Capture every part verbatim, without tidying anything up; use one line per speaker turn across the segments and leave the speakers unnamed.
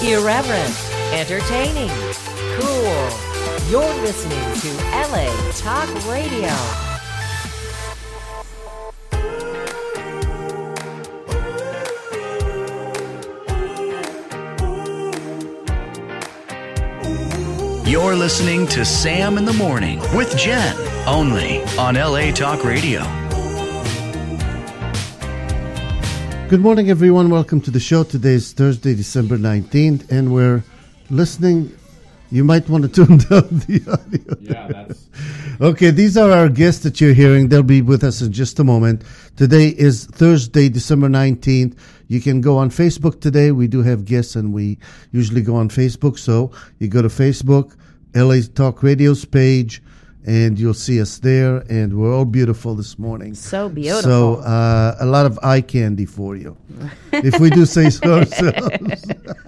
Irreverent, entertaining, cool. You're listening to L A Talk Radio.
You're listening to Sam in the Morning with Jen, only on L A Talk Radio.
Good morning, everyone. Welcome to the show. Today is Thursday, December nineteenth, and we're listening. You might want to tune down the audio.
Yeah, that's...
Okay, these are our guests that you're hearing. They'll be with us in just a moment. Today is Thursday, December nineteenth. You can go on Facebook today. We do have guests, and we usually go on Facebook. So you go to Facebook, L A Talk Radio's page, and you'll see us there. And we're all beautiful this morning.
So beautiful.
So uh, a lot of eye candy for you, if we do say so ourselves.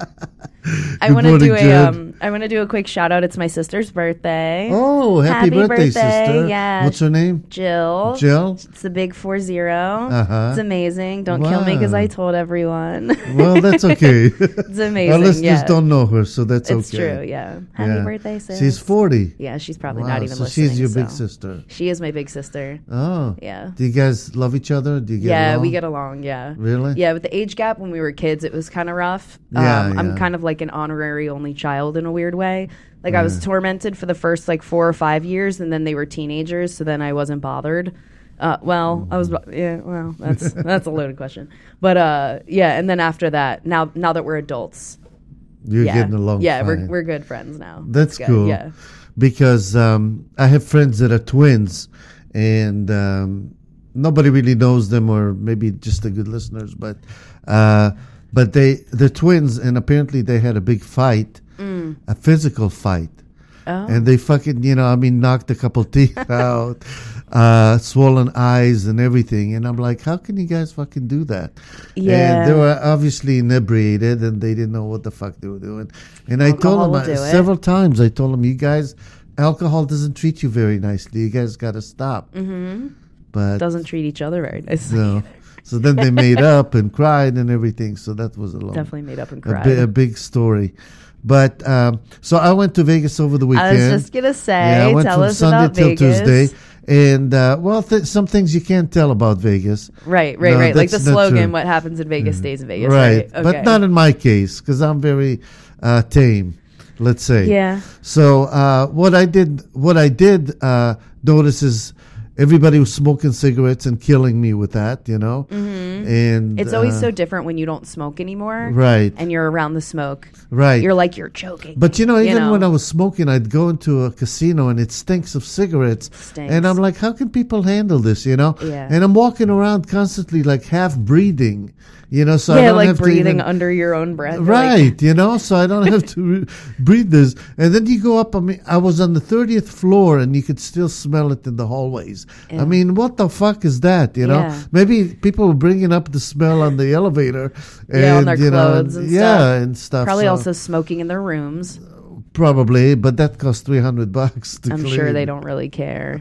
I want to do a um, I want to do a quick shout out. It's my sister's birthday.
Oh, happy,
happy
birthday,
birthday,
sister!
yeah.
What's her name?
Jill.
Jill.
It's a big four zero.
Uh-huh.
It's amazing. Don't kill me because
Wow.
I told everyone.
Well, that's okay.
It's amazing.
Our listeners
yeah.
don't know her, so that's
It's
okay.
true. Yeah. Happy
Yeah.
birthday, sis.
She's forty.
Yeah, she's probably
Wow,
not even
so
listening.
she's your big
so.
sister.
She is my big sister.
Oh.
Yeah.
Do you guys love each other? Do you get
yeah,
along?
we get along. Yeah.
Really?
Yeah, with the age gap when we were kids, it was kind of rough.
Yeah,
um,
yeah.
I'm kind of like an honorary only child in a weird way. Like I was tormented for the first like four or five years, and then they were teenagers, so then I wasn't bothered. Uh, well, I was. Yeah. Well, that's that's a loaded question, but uh, yeah. And then after that, now now that we're adults,
You're
yeah,
getting along
yeah,
fine.
we're we're good friends now.
That's
It's good,
cool.
Yeah.
Because um, I have friends that are twins, and um, nobody really knows them, or maybe just the good listeners. But uh, but they they're twins, and apparently they had a big fight,
Mm.
a physical fight.
Oh.
And they fucking, you know, I mean, knocked a couple teeth out, uh, swollen eyes and everything. And I'm like, how can you guys fucking do that?
Yeah.
And they were obviously inebriated, and they didn't know what the fuck they were doing. And I
Alcohol
told
will
them
do
uh,
it.
several times, I told them, you guys, alcohol doesn't treat you very nicely. You guys got to stop.
Mm-hmm.
But
Doesn't treat each other very nicely.
no. So then they made up and cried and everything. So that was a long,
Definitely made up and
a,
cried.
bi- a big story. But um, so I went to Vegas over the weekend.
I was just gonna say,
Yeah, I went
tell
from
us
Sunday
about
till
Vegas.
Tuesday, and uh, well, th- some things you can't tell about Vegas.
Right, right,
No,
right. Like the
that's not
slogan,
true.
"What happens in Vegas stays in Vegas."
Right,
Right,
but
Okay.
not in my case because I'm very uh, tame. Let's say.
Yeah.
So uh, what I did, what I did uh, notice is everybody was smoking cigarettes and killing me with that. You know,
Mm-hmm.
and
It's always
uh,
so different when you don't smoke anymore,
right,
and you're around the smoke.
right.
You're like you're choking.
But you know,
you
even
know?
when I was smoking, I'd go into a casino and it stinks of cigarettes.
Stinks.
And I'm like, how can people handle this, you know?
Yeah.
And I'm walking around constantly like half breathing, you know, so I
yeah,
don't
like
have to
breathing
even,
under your own breath. You're
right,
like,
you know, so I don't have to re- breathe this. And then you go up, I mean, I was on the thirtieth floor and you could still smell it in the hallways. I
Yeah.
mean, what the fuck is that, you know?
Yeah.
Maybe people were bringing up the smell on the elevator. And,
Yeah, on their
you know,
clothes and
yeah,
stuff.
and stuff.
probably
so-
also smoking in their rooms.
Probably, but that cost three hundred bucks to
I'm
clean.
sure they don't really care.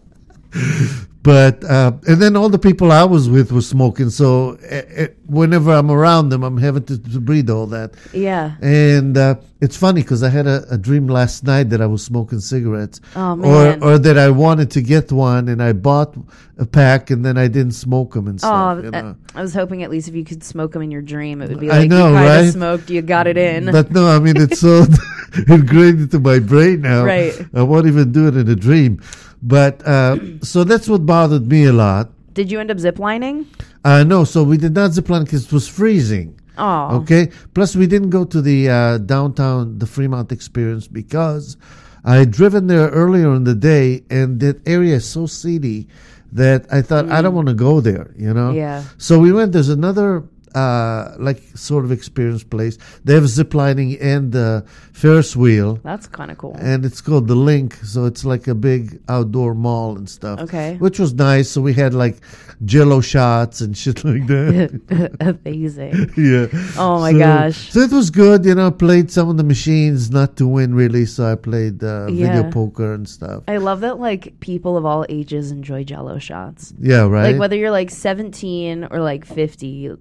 But uh, and then all the people I was with were smoking, so uh, uh, whenever I'm around them, I'm having to, to breathe all that.
Yeah.
And uh, it's funny because I had a, a dream last night that I was smoking cigarettes,
Oh, man.
or or that I wanted to get one and I bought a pack and then I didn't smoke them and
Oh,
stuff. you
uh,
know?
I was hoping at least if you could smoke them in your dream, it would be
I
like
know,
you kind of
right?
smoked, you got it in.
But no, I mean it's so ingrained into my brain now.
Right.
I won't even do it in a dream. But uh, so that's what bothered me a lot.
Did you end up ziplining?
Uh, no, so we did not zip line because it was freezing.
Oh.
Okay. Plus, we didn't go to the uh, downtown, the Fremont Experience, because I had driven there earlier in the day, and that area is so seedy that I thought I don't want to go there. You know.
Yeah.
So we went. There's another uh, like sort of experience place. They have zip lining and uh, Ferris wheel.
That's kind of cool.
And it's called The Link, so it's like a big outdoor mall and stuff.
Okay.
Which was nice. So we had like Jello shots and shit like that.
Amazing.
Yeah.
Oh my
So-
gosh.
So it was good, you know. Played some of the machines, not to win really. So I played uh, video
Yeah.
poker and stuff.
I love that like people of all ages enjoy Jello shots.
Yeah, right.
Like whether you're like seventeen or like fifty, like you love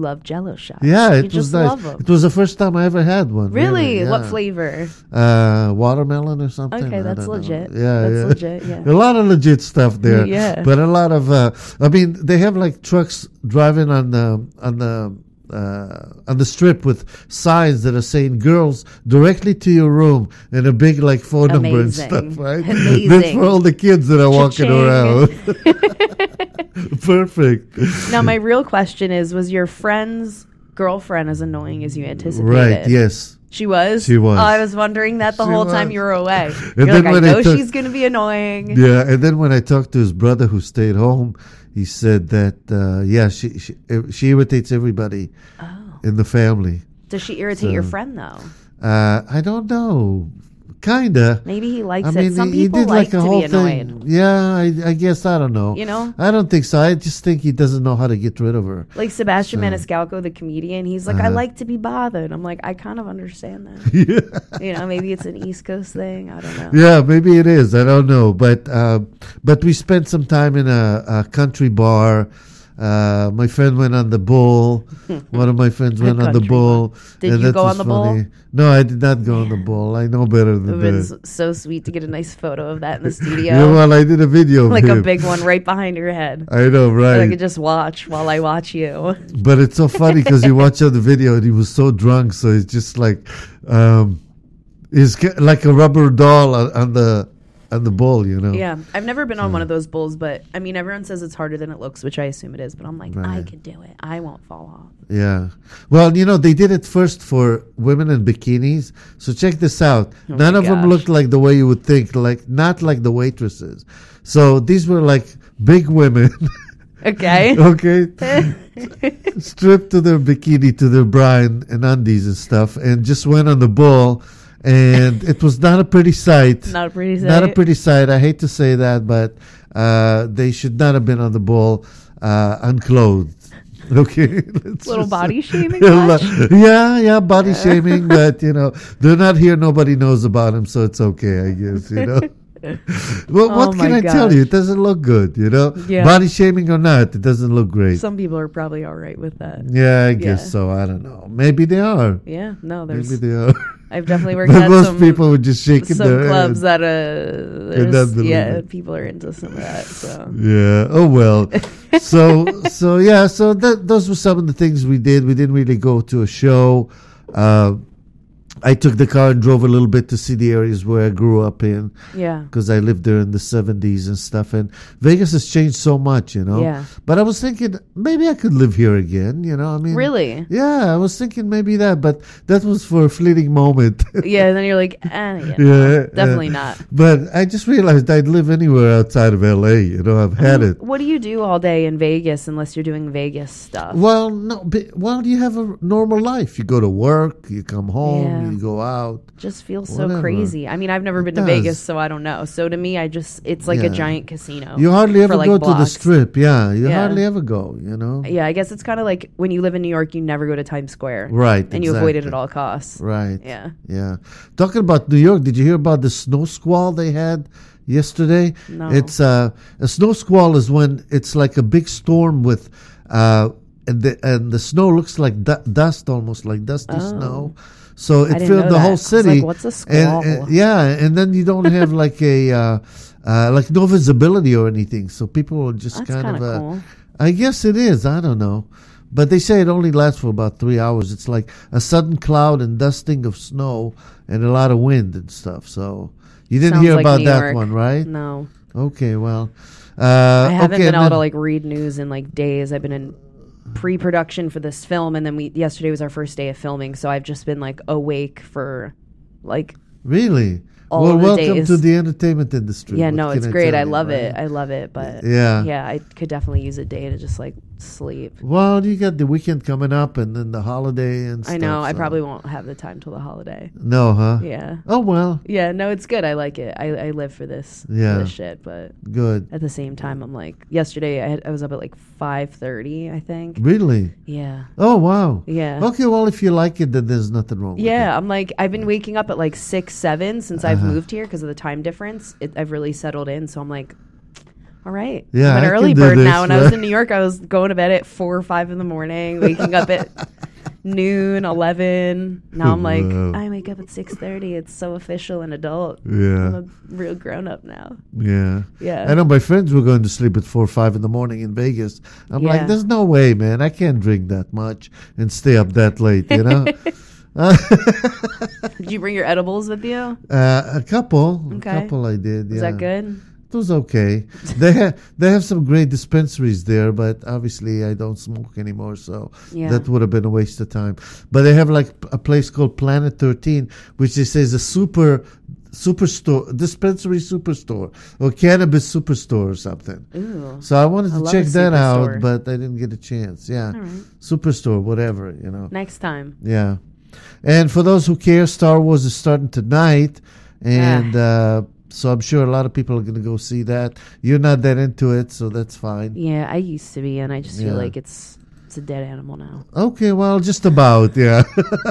love Jello shots.
Yeah,
You
it was
just
nice.
love 'em.
It was the first time I ever had one.
Really?
yeah.
What flavor?
Uh, watermelon or something.
Okay,
I
that's
don't know.
legit.
Yeah,
That's
yeah.
legit, yeah.
A lot of legit stuff there.
Yeah.
But a lot of, uh, I mean, they have like trucks driving on the on the uh, on the strip with signs that are saying "girls directly to your room" and a big like phone number and
Amazing.
stuff. Right?
Amazing.
That's for all the kids that are walking
Cha-ching.
around. Perfect.
Now, my real question is, was your friend's girlfriend as annoying as you anticipated?
Right. Yes.
She was?
She was.
Oh, I was wondering that the
She
whole time
was.
you were away.
And
You're
then
like, I
when I
know
took-
she's going to be annoying.
Yeah, and then when I talked to his brother who stayed home, he said that uh, yeah, she she, she irritates everybody
Oh.
in the family.
Does she irritate your
So-
friend, though?
Uh, I don't know, kinda.
Maybe he likes
I mean,
it. Some
he, he
people
did
like
like a
to
whole
be annoyed.
thing. Yeah, I, I guess I don't know.
You know?
I don't think so. I just think he doesn't know how to get rid of her.
Like Sebastian
So-
Maniscalco, the comedian, he's like, I
Uh-huh.
like to be bothered. I'm like, I kind of understand that. You know, maybe it's an East Coast thing. I don't know.
Yeah, maybe it is. I don't know, but uh, but we spent some time in a, a country bar. Uh, my friend went on the bull. One of my friends
A
went on the
country
bull.
bar. Did
and
you
that
go
was
on the
funny.
bull?
No, I did not go on the bull. I know better
It
than
would have
that.
been s- so sweet to get a nice photo of that in the studio.
Yeah, well, I did a video of
like a
him.
big one right behind your head.
I know,
That I
right?
could just watch while I watch you.
But it's so funny because you watch out the video and he was so drunk, so it's just like, um, he's ca- like a rubber doll on, on the on the bull, you know.
Yeah, I've never been on one of those bulls, but I mean, everyone says it's harder than it looks, which I assume it is. But I'm like, I
Right.
could do it. I won't fall off.
Yeah. Well, you know, they did it first for women in bikinis. So check this out.
Oh
None
my
of them
gosh.
looked like the way you would think, like not like the waitresses. So these were like big women.
Okay.
Okay. Stripped to their bikini, to their bra and, and undies and stuff, and just went on the bull. And it was not a pretty sight.
Not a pretty
Not a
sight.
pretty sight. I hate to say that, but uh, they should not have been on the bull uh, unclothed. Okay, Let's
Little
just-
body shaming
Yeah,
much?
yeah, yeah, body shaming, but you know they're not here. Nobody knows about them, so it's okay, I guess. You know. Well,
Oh
what can
my
I tell you?
gosh.
It doesn't look good, you know.
Yeah.
Body shaming or not, it doesn't look great.
Some people are probably all right with that.
Yeah, I guess
Yeah.
so. I don't know. Maybe they are.
Yeah, no, there's.
Maybe they are.
I've definitely worked
But
at
most
some
people would just shaking
some
their
clubs
head.
that uh, there's,
not believe
yeah,
it.
people are into some of that. So
Yeah. Oh well. so so yeah. So that those were some of the things we did. We didn't really go to a show. Uh, I took the car and drove a little bit to see the areas where I grew up in,
yeah,
because I lived there in the seventies and stuff. And Vegas has changed so much, you know.
Yeah.
But I was thinking maybe I could live here again. You know. I mean.
really,
Yeah, I was thinking maybe that, but that was for a fleeting moment.
yeah. And then you're like, eh, yeah,
Yeah,
definitely
yeah.
not.
But I just realized I'd live anywhere outside of L A. You know, I've had it.
What do you do all day in Vegas unless you're doing Vegas stuff?
Well, no. But, well, you have a normal life. You go to work. You come home.
Yeah.
You go out.
Just feels so
Whatever.
crazy. I mean, I've never
It
been to
does.
Vegas, so I don't know. So to me, I just it's like a
Yeah.
giant casino.
You hardly ever
for, like,
go to the
blocks.
strip. Yeah, you
Yeah.
hardly ever go. You know.
Yeah, I guess it's kind of like when you live in New York, you never go to Times Square,
Right.
and you avoid it
exactly.
at all costs.
Right.
Yeah.
Yeah. Talking about New York, did you hear about the snow squall they had yesterday?
No.
It's uh, a snow squall is when it's like a big storm with uh, and the and the snow looks like du- dust, almost like dusty
Oh.
snow. So it
didn't
filled
know
the
that. I
whole
was
city.
like, what's a squall?
And, and- yeah, and then you don't have like a uh, uh, like no visibility or anything. So people are just
That's
kind
kind
of.
of
Uh,
cool.
I guess it is. I don't know. But they say it only lasts for about three hours. It's like a sudden cloud and dusting of snow and a lot of wind and stuff. So you didn't
Sounds
hear
like
about
New
that
York.
one, right?
No,
Okay, well. Uh,
I haven't
okay,
been
and
able
then-
to like read news in like days. I've been in pre-production for this film, and then we yesterday was our first day of filming, so I've just been like awake for like
Really?
all
well,
the
welcome
days.
to the entertainment industry.
yeah,
What
no,
can
it's
I
great.
tell
I
you,
love
right?
it. I love it, but
Yeah.
yeah, I could definitely use a day to just like sleep.
Well, you got the weekend coming up and then the holiday and stuff.
I know. I
so-
probably won't have the time till the holiday.
No, huh?
Yeah.
Oh, well,
Yeah, no, it's good. I like it. I, I live for this,
Yeah.
for this shit. But
good.
at the same time, I'm like, yesterday I, had, I was up at like five thirty, I think.
Really?
Yeah.
Oh, wow.
Yeah.
Okay, well, if you like it, then there's nothing wrong with
Yeah,
it.
I'm like, I've been waking up at like six, seven since I've
Uh-huh.
moved here because of the time difference. It, I've really settled in. So I'm like, All right.
Yeah,
I'm an
I
early
can do
bird
this,
now. When I was
right?
in New York, I was going to bed at four or five in the morning, waking up at noon, eleven. Now I'm like,
Wow.
I wake up at six thirty. It's so official and adult.
Yeah.
I'm a real grown up now.
Yeah.
Yeah.
I know my friends were going to sleep at four or five in the morning in Vegas. I'm like,
Yeah.
there's no way, man. I can't drink that much and stay up that late, you know?
Did you bring your edibles with you?
Uh, a couple.
Okay.
A couple I did,
Is
yeah.
that good?
It was okay. They have they have some great dispensaries there, but obviously I don't smoke anymore, so
Yeah.
that would have been a waste of time. But they have like a place called Planet thirteen, which they say is a super superstore, dispensary superstore, or cannabis superstore or something.
Ooh.
So I wanted
I
to
love
check
a
that out,
superstore.
but I didn't get a chance. Yeah,
All right.
superstore, whatever, you know.
Next time.
Yeah. And for those who care, Star Wars is starting tonight. And uh, so I'm sure a lot of people are going to go see that. You're not that into it, so that's fine.
Yeah, I used to be, and I just feel
Yeah.
like it's it's a dead animal now.
Okay, well, just about, yeah.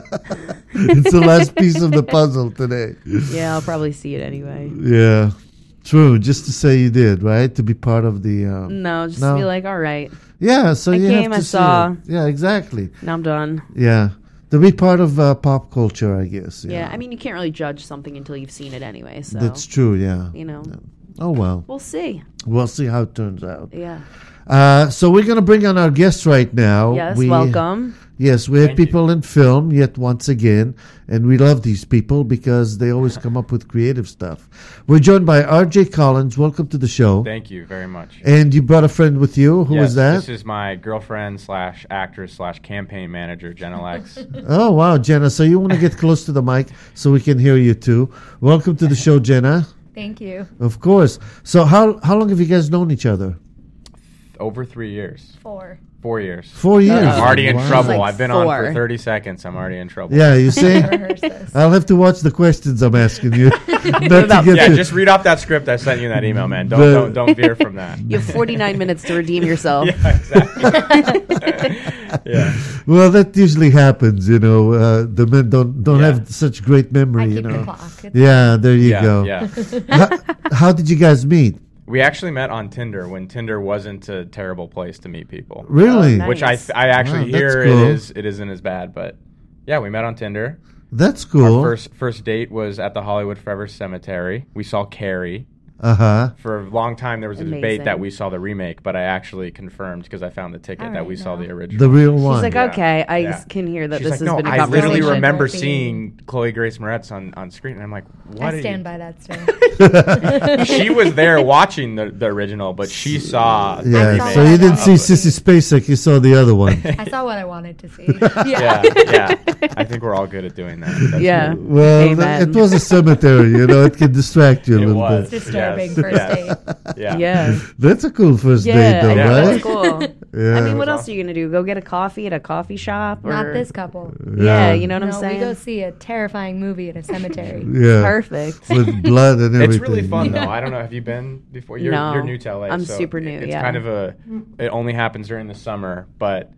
It's the last piece of the puzzle today.
Yeah, I'll probably see it anyway.
Yeah. True, just to say you did, right? To be part of the... Uh,
No, just
No.
be like, all right,
yeah, so
I
you
came,
have
I
to see
saw.
it. Yeah, exactly.
now I'm done.
Yeah. To be part of uh, pop culture, I guess.
Yeah, I mean, you can't really judge something until you've seen it anyway. So
That's true, yeah.
you know,
Oh, well.
we'll see.
We'll see how it turns out.
Yeah.
Uh, so we're going to bring on our guests right now.
Yes.
We-
welcome.
Yes, we have
Thank you.
people in film yet once again, and we love these people because they always come up with creative stuff. We're joined by R J Collins. Welcome to the show.
Thank you very much.
And you brought a friend with you. Who
yes,
was that?
This is my girlfriend slash actress slash campaign manager, Jenna Lex.
Oh, wow, Jenna. So you want to get close to the mic so we can hear you too. Welcome to the show, Jenna.
Thank you.
Of course. So how how long have you guys known each other?
Over three years.
Four.
Four years.
Four years.
I'm already in
Wow.
trouble.
Like
I've been on
four.
for thirty seconds. I'm already in trouble.
Yeah, you see?
Rehearse this.
I'll have to watch the questions I'm asking you. Not
about-
to get
Yeah,
to-
just read off that script I sent you in that email, man. Don't
The-
don't, don't veer from that.
You have forty-nine minutes to redeem yourself.
Yeah, exactly. yeah.
Well, that usually happens, you know. Uh, the men don't don't
Yeah.
have such great memory,
I
you
keep the
know.
clock. It's
Yeah, there you
Yeah,
go.
yeah.
how, how did you guys meet?
We actually met on Tinder when Tinder wasn't a terrible place to meet people.
Really?
Oh, nice.
Which I th- I actually
Wow, that's
hear
cool.
it is it isn't as bad, but yeah, we met on Tinder.
That's
Our
cool.
first first date was at the Hollywood Forever Cemetery. We saw Carrie.
Uh huh.
For a long time, there was a debate
Amazing.
that we saw the remake, but I actually confirmed because I found the ticket
All
that
right,
we saw
no.
the original.
The real
She's
one.
like,
Yeah.
okay, I
Yeah.
s- can hear that
She's
this
like,
has
no,
been a
I
conversation.
literally remember
Working.
seeing Chloe Grace Moretz on, on screen, and I'm like, what?
I
are
stand
you?
by that story.
She was there watching the, the original, but she saw. the
yeah.
remake
So you didn't
of
see
it.
Sissy Spacek. You saw the other one.
I saw what I wanted to see.
Yeah, yeah. I think we're all good at doing that. That's
Yeah.
good.
Well, th-
Amen.
it was a cemetery. You know, it can distract you a
It
little
was.
bit.
Disturbing
Yes,
first
yes.
date.
Yeah.
Yeah.
That's a cool first
Yeah,
date, though,
I know,
Yeah.
right?
that's cool.
Yeah.
I mean, what
It was
else are you gonna do? Go get a coffee at a coffee shop? Or?
Not this couple.
Yeah, you know what I'm
no,
saying?
we go see a terrifying movie at a cemetery.
Yeah.
Perfect.
With blood and everything.
It's really fun though. I don't know. Have you been before? You're,
No.
you're new to L A.
I'm
so
super new,
It's
yeah.
kind of a. It only happens during the summer, but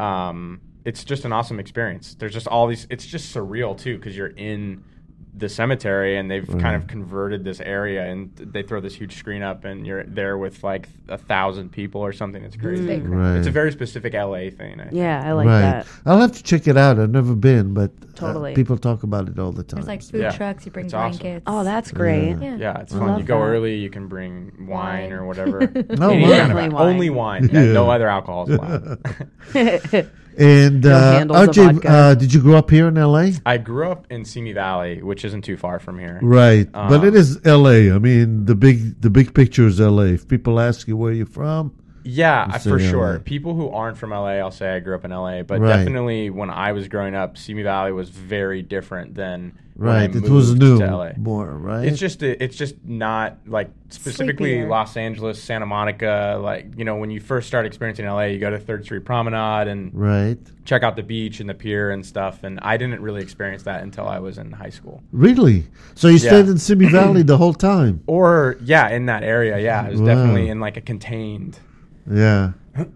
um, it's just an awesome experience. There's just all these. It's just surreal too because you're in the cemetery and they've kind of converted this area and they throw this huge screen up and you're there with like a thousand people or something. It's crazy.
Big crowd.
Right.
It's a very specific L A thing. I think.
Yeah, I like
right.
that.
I'll have to check it out. I've never been, but uh,
Totally.
people talk about it all the time.
There's like food
Yeah.
trucks. You bring
It's awesome.
blankets.
Oh, that's great.
Yeah.
Yeah, it's
I
fun.
love
You go
that.
early, you can bring wine,
Wine.
or whatever.
Oh,
Any
wow.
kind of
Only
al-
wine.
Only wine.
Yeah.
No other alcohol is allowed.
And
No
uh,
handles of
R J,
vodka.
uh, did you grow up here in L A?
I grew up in Simi Valley, which isn't too far from here.
Right, but
Um,
it is L A. I mean, the big the big picture is L A. If people ask you where you're from,
Yeah,
You
I-
say
for
L A.
sure. People who aren't from L A, I'll say I grew up in L A, but
Right.
definitely when I was growing up, Simi Valley was very different than when I
right, it
moved
was new
to L A.
more, right?
It's just it's just not like specifically
Sleepier.
Los Angeles, Santa Monica. Like you know, when you first start experiencing L A, you go to Third Street Promenade and
right.
check out the beach and the pier and stuff. And I didn't really experience that until I was in high school.
Really? So you
Yeah.
stayed in Simi Valley the whole time?
Or yeah, in that area, yeah, it was
Wow.
definitely in like a contained
Yeah.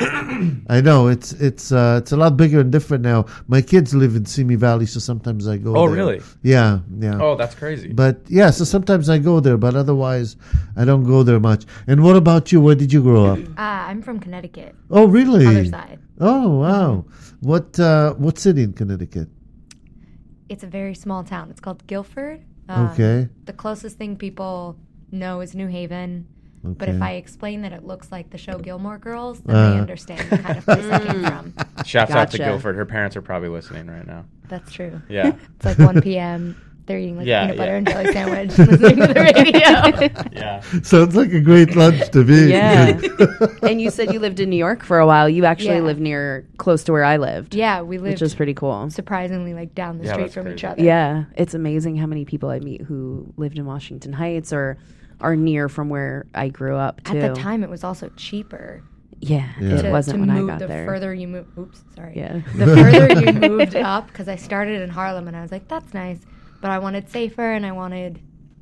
I know it's it's uh, it's a lot bigger and different now. My kids live in Simi Valley, so sometimes I go.
Oh,
there.
really?
Yeah, yeah.
Oh, that's crazy.
But yeah, so sometimes I go there, but otherwise I don't go there much. And what about you? Where did you grow up?
Uh, I'm from Connecticut.
Oh, really?
Other side.
Oh, wow. What uh, what city in Connecticut?
It's a very small town. It's called Guilford. Um,
Okay.
The closest thing people know is New Haven. But
Okay.
if I explain that it looks like the show Gilmore Girls, then
Uh.
they understand the kind of place I came from.
Shouts out to
Gotcha.
Guilford. Her parents are probably listening right now.
That's true.
Yeah.
It's like one p.m. They're eating like
Yeah,
peanut butter
yeah.
and jelly sandwich, listening to the radio.
Yeah.
Sounds like a great lunch to me.
Yeah. And you said you lived in New York for a while. You actually
Yeah.
live near, close to where I lived.
Yeah, we lived
Which is pretty cool.
surprisingly like down the
Yeah,
street
that's
from each
crazy.
other.
Yeah, it's amazing how many people I meet who lived in Washington Heights or are near from where I grew up too.
At the time, it was also cheaper.
yeah,
Yeah.
it
to,
wasn't
to
when I
move,
got
the
there.
further you move, oops, sorry.
Yeah.
The further you moved up, because I started in Harlem and I was like, that's nice, but I wanted safer and I wanted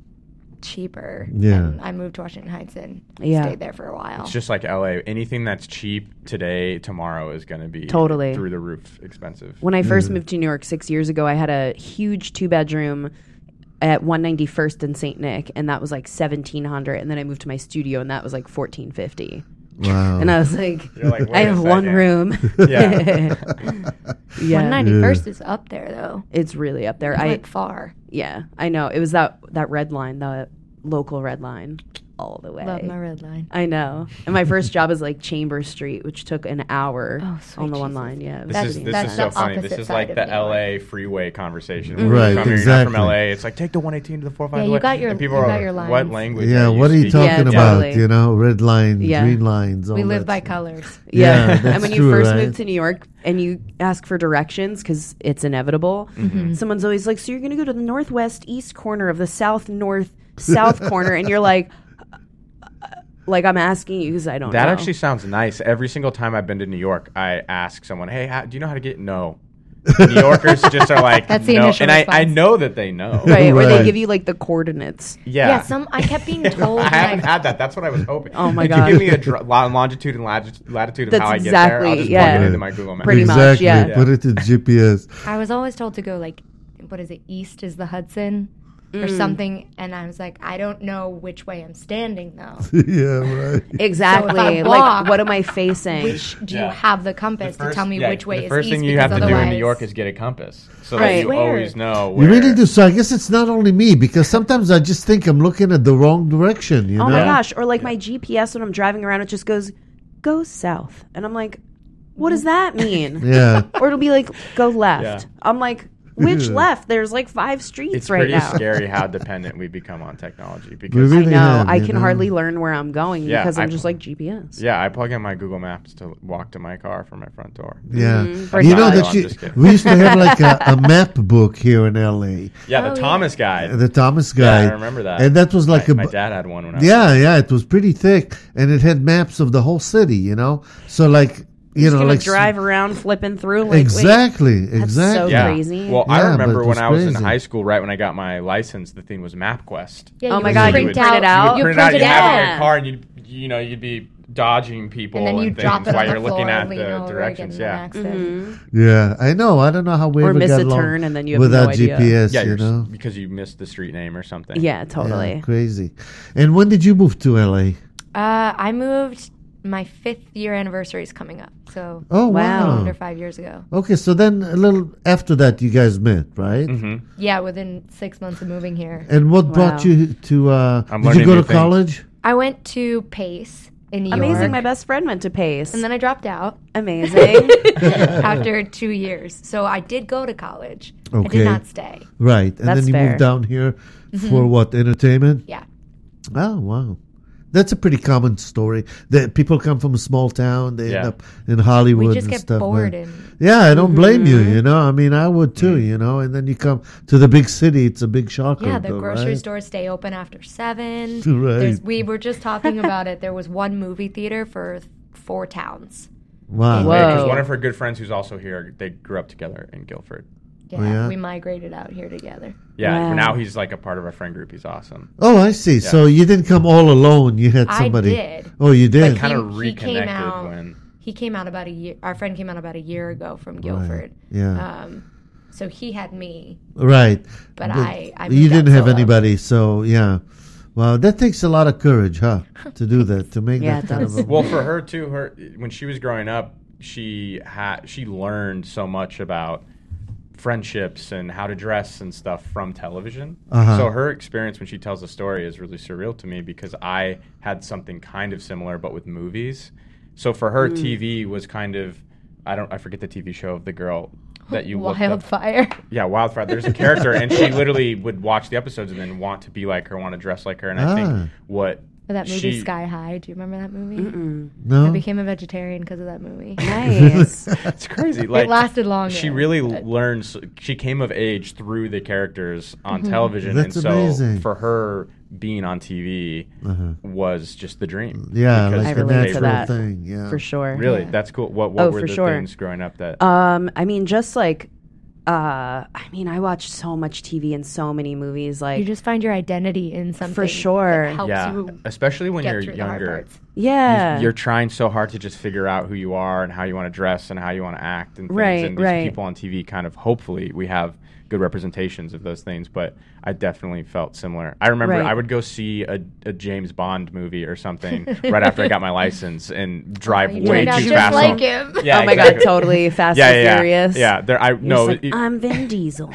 cheaper.
Yeah.
And I moved to Washington Heights and
Yeah.
stayed there for a while.
It's just like L A. Anything that's cheap today, tomorrow is going to be
Totally.
through the roof expensive.
When I first moved to New York six years ago, I had a huge two bedroom at one ninety-first and Saint Nick, and that was like seventeen hundred. And then I moved to my studio, and that was like fourteen fifty.
Wow.
And I was like,
You're like, wait
I
a
have one
second.
room.
Yeah.
yeah,
one ninety-first is up there, though.
it's really up there.
It's
I
like far.
yeah, I know. It was that that red line, the local red line, all the way.
Love my red line.
I know. And my first job was like Chambers Street, which took an hour
Oh, sweet
on the one
Jesus.
line. Yeah, it was
This
That's-
is
pretty
this
that's
is
the
so funny. This
opposite
is
side
like
of
the
New
L A freeway conversation.
Right,
When you're coming, you're not from
exactly.
L A. It's like take the one eighteen to the four five.
Yeah, you got your-
and people
you
are
got
like,
your
what
lines.
language?
Yeah,
are
what are you
speaking?
talking
Yeah,
about?
totally.
You know, red lines,
Yeah.
green lines. All
We live
that
by
stuff.
colors.
Yeah,
Yeah, that's
and when you
true,
first
right?
move to New York and you ask for directions because it's inevitable,
Mm-hmm.
someone's always like, "So you're going to go to the northwest east corner of the south north south corner," and you're like, uh, "Like I'm asking you because I don't
That
know."
actually sounds nice. Every single time I've been to New York, I ask someone, "Hey, how, do you know how to get?" No. New Yorkers just are like,
That's the
no,
initial
and I, I
response.
know that they know.
right, or
Right.
they give you like the coordinates.
Yeah.
Yeah, some I kept being told.
I
when
haven't
I,
had that. That's what I was hoping.
Oh my
if
God.
you give me a dr- lo- longitude and lati- latitude of
That's
how I get there, I'll
exactly-
just
yeah.
plug it into my Google Maps.
Pretty much,
exactly.
yeah.
Put it in G P S.
I was always told to go like, what is it? East is the Hudson, or
Mm.
something, and I was like, I don't know which way I'm standing though.
Yeah, right.
Exactly.
walk-
Like, what am I facing?
Which do
Yeah.
you have the compass to tell me
yeah,
which way
the
is
first
east?
thing you
because
have to do in New
otherwise-
York is get a compass, so
Right.
that you
Where?
always know
You
where.
really do. So I guess it's not only me because sometimes I just think I'm looking at the wrong direction. You
Oh
know?
my gosh. Or like my G P S when I'm driving around, it just goes, go south. And I'm like, what does that mean?
Yeah.
Or it'll be like, go left.
Yeah.
I'm like, which left? There's like five streets
It's
right
pretty
now.
scary how dependent we become on technology because
We
I
really
know.
have,
I
you
can
know?
hardly learn where I'm going
Yeah,
because I'm
I-
just like G P S.
yeah, I plug in my Google Maps to walk to my car from my front door.
Yeah.
Mhm.
You know
No,
that
I'm
you,
just kidding.
we used to have like a, a map book here in L A,
Yeah, the
Oh, yeah.
Thomas guide.
the Thomas
Yeah,
Guide.
I remember that.
And that was like
my,
a
my
bu-
dad had one when I was
yeah, yeah. It was pretty thick, and it had maps of the whole city. You know, so like you
Just
know,
gonna
like
drive around flipping through. Like, wait,
exactly,
that's
exactly.
so
Yeah.
crazy.
Well, I
Yeah,
remember
but it
when
was
I was in
crazy.
high school, right when I got my license, the thing was MapQuest.
Yeah,
Oh
you
my
would
God,
print
you print it out?
You
print
print
it out,
it
you have it in
Yeah.
your car, and you you know you'd be dodging people
and then you
and
drop
things
it
while
on
you're
the
looking
floor,
at
lean
the
over,
directions.
get in an
Yeah,
accident.
Yeah, I know. I don't know how we
Or
ever
miss
got
a
along
turn and then you have
without
no idea.
G P S.
yeah,
you
you're,
know,
because you missed the street name or something.
Yeah, totally.
yeah, crazy. And when did you move to L A?
Uh, I moved. My fifth year anniversary is coming up, so
Oh
Wow.
wow.
under five years ago.
Okay, so then a little after that, you guys met, right?
hmm
Yeah, within six months of moving here,
And what brought
Wow.
you to? Uh,
I'm
did you
learning
go
new
to
things.
college?
I went to Pace in New
Amazing.
York,
My best friend went to Pace.
and then I dropped out
Amazing.
after two years. So I did go to college. I
Okay.
did not stay.
Right, and
That's
then you
fair.
moved down here
Mm-hmm.
for what entertainment?
Yeah.
Oh wow, that's a pretty common story. That people come from a small town, they
Yeah.
end up in Hollywood.
We just
and
get
stuff,
bored
man.
and
Yeah, I don't blame you.
Mm-hmm.
You know, I mean, I would too. You know, and then you come to the big city. It's a big shocker.
yeah, the
though,
grocery
right?
stores stay open after seven.
Right.
There's, we were just talking about it. There was one movie theater for th- four towns.
Wow.
Whoa.
Because one of her good friends who's also here, they grew up together in Guilford.
Yeah,
Oh, yeah?
we migrated out here together.
Yeah,
Wow.
now he's like a part of our friend group. He's awesome.
Oh, I see. So you didn't come all alone. You had
I
somebody.
did.
Oh, you did.
Kind of
He- he came
reconnected
out-
when.
He came out about a year. Our friend came out about a year ago from Guilford.
Yeah.
Um, so he had me,
Right.
but I. I
you
moved out
didn't have
solo.
anybody, so yeah. Well, that takes a lot of courage, huh? To do that, to make
Yeah,
that
it
kind
does.
of a.
Well, for her too, her when she was growing up, she had she learned so much about friendships and how to dress and stuff from television.
Uh-huh.
So her experience when she tells the story is really surreal to me because I had something kind of similar but with movies. So for her, T V was kind of I don't I forget the T V show of the girl that you looked up.
Wildfire.
Yeah, Wildfire. There's a character, and she literally would watch the episodes and then want to be like her, want to dress like her. And I
Ah.
think what
Or that movie
she,
Sky High. Do you remember that movie?
Mm-mm.
No.
I became a vegetarian because of that movie.
Nice.
it's crazy. Like
it lasted longer.
She really
but-
learned. She came of age through the characters on
Mm-hmm.
television,
That's
and so
amazing.
for her, being on T V
Uh-huh.
was just the dream.
Yeah,
Because
I
like a
relate to
natural
that.
thing. Yeah.
For sure.
Really,
Yeah.
that's cool. What What
Oh,
were
for
the
sure.
things growing up that?
Um, I mean, just like, uh, I mean, I watched so much T V and so many movies. Like,
You just find your identity in something.
sure.
That helps
yeah,
you
especially when
get
you're
through the hard
younger.
parts.
yeah,
You're trying so hard to just figure out who you are and how you want to dress and how you want to act and things.
Right,
and these
right.
people on T V kind of hopefully we have good representations of those things, but I definitely felt similar. I remember
Right.
I would go see a, a James Bond movie or something right after I got my license and drive
You
way
turned out
too
just
fast.
like
home.
him.
Yeah,
oh my
exactly.
god, totally Fast
Yeah,
and
yeah, yeah.
Furious.
Yeah, there. I
You're
no.
just like,
it-
I'm Vin Diesel.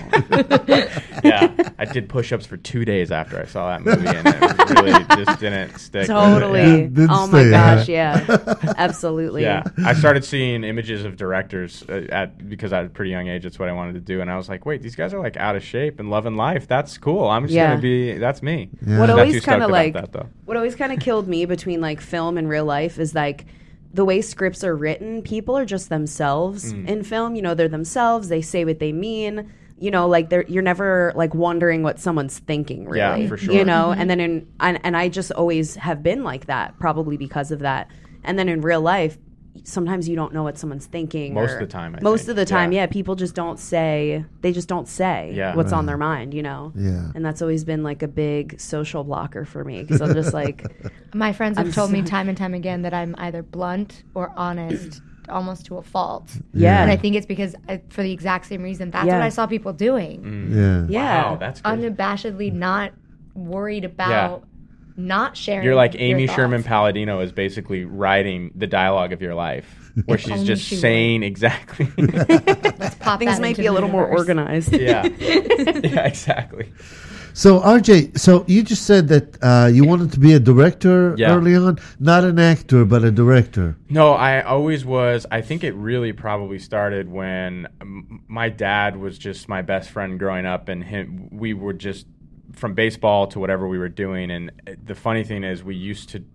yeah, I did push-ups for two days after I saw that movie, and it really just didn't stick. with it.
Totally.
Yeah.
Didn't
Oh my
stay,
gosh, yeah, absolutely.
Yeah, I started seeing images of directors uh, at because at a pretty young age. That's what I wanted to do, and I was like, "Wait, these guys are like out of shape and loving life. That's cool. I'm just
Yeah.
gonna be. That's me."
Yeah.
What
Not
always
too
kind of
stoked
like
about that, though.
what always kind of killed me between like film and real life is like the way scripts are written. People are just themselves
Mm.
in film. You know, they're themselves. They say what they mean. You know, like they're you're never like wondering what someone's thinking. Really,
Yeah, for sure.
You know, and then in and, and I just always have been like that, probably because of that. And then in real life, sometimes you don't know what someone's thinking.
Most
or-
of the time, I
most
think.
of the time,
Yeah.
yeah. People just don't say. They just don't say
Yeah.
what's on their mind. You know.
Yeah.
And that's always been like a big social blocker for me because I'm just like,
My friends have
I'm
told me
so-
time and time again that I'm either blunt or honest, almost to a fault.
yeah,
And I think it's because I, for the exact same reason, that's
Yeah.
what I saw people doing.
Mm.
Yeah.
yeah.
Wow, that's crazy.
Unabashedly not worried about not sharing.
You're like
your
Amy
thoughts.
Sherman Palladino is basically writing the dialogue of your life, where
If
she's
only
just
she would.
saying exactly.
Let's pop
Things
that
might
into
be a
the
little more
universe.
organized.
yeah, yeah, exactly.
So R J, so you just said that uh, you wanted to be a director
Yeah.
early on, not an actor, but a director.
No, I always was. I think it really probably started when um, my dad was just my best friend growing up, and him. We were just from baseball to whatever we were doing. And uh, the funny thing is, we used to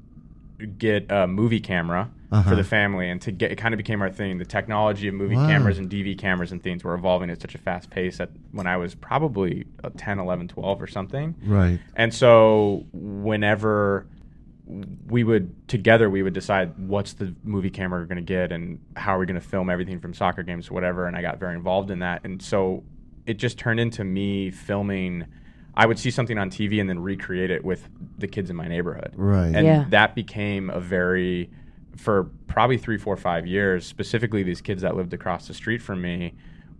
get a movie camera
Uh-huh.
for the family, and to get it kind of became our thing. The technology of movie
Wow.
cameras and D V cameras and things were evolving at such a fast pace that when I was probably uh, ten, eleven, twelve or something.
Right.
And so whenever we would together we would decide what's the movie camera we're going to get and how are we going to film everything from soccer games to whatever, and I got very involved in that. And so it just turned into me filming. I would see something on T V and then recreate it with the kids in my neighborhood.
Right.
And
Yeah.
that became a very, for probably three, four, five years, specifically these kids that lived across the street from me,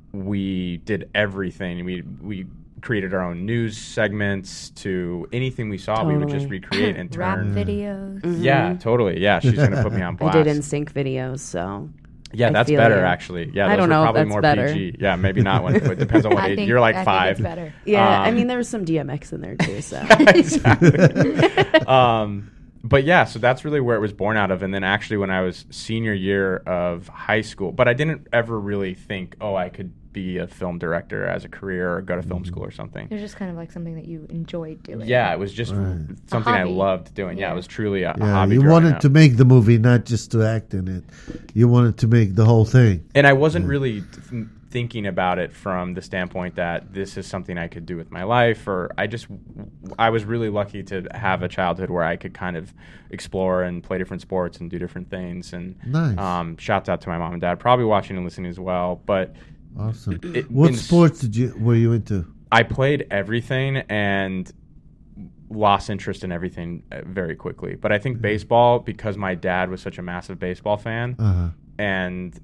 we did everything. We we created our own news segments to anything we saw. We would just
Totally.
recreate and
Rap
turn.
videos.
Yeah, totally. Yeah, she's gonna put me on
I
blast.
did in sync videos, so
yeah,
I
that's
feel
better
you.
actually. Yeah,
I
those
don't
are
know if
probably
that's
more
better.
P G. Yeah, maybe not. When, it depends on what
I
age.
think,
You're like
I
five.
Think it's better.
yeah. I
Um,
mean, there was some D M X in there too, so
exactly. um, but yeah, so that's really where it was born out of. And then actually when I was senior year of high school, but I didn't ever really think, oh, I could be a film director as a career or go to film school or something.
It was just kind of like something that you enjoyed doing.
Yeah, it was just
Right.
something I
hobby.
loved doing. Yeah,
Yeah.
it was truly a, a
Yeah,
hobby.
you
growing
wanted
up.
to make the movie, not just to act in it. You wanted to make the whole thing.
And I wasn't really th- thinking about it from the standpoint that this is something I could do with my life, or I just, I was really lucky to have a childhood where I could kind of explore and play different sports and do different things. And
Nice.
um, shouts out to my mom and dad, probably watching and listening as well. But
Awesome.
It-
what
in-
sports did you were you into?
I played everything and lost interest in everything uh, very quickly. But I think baseball, because my dad was such a massive baseball fan
Uh-huh.
and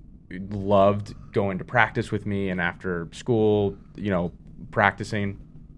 loved going to practice with me and after school, you know, practicing,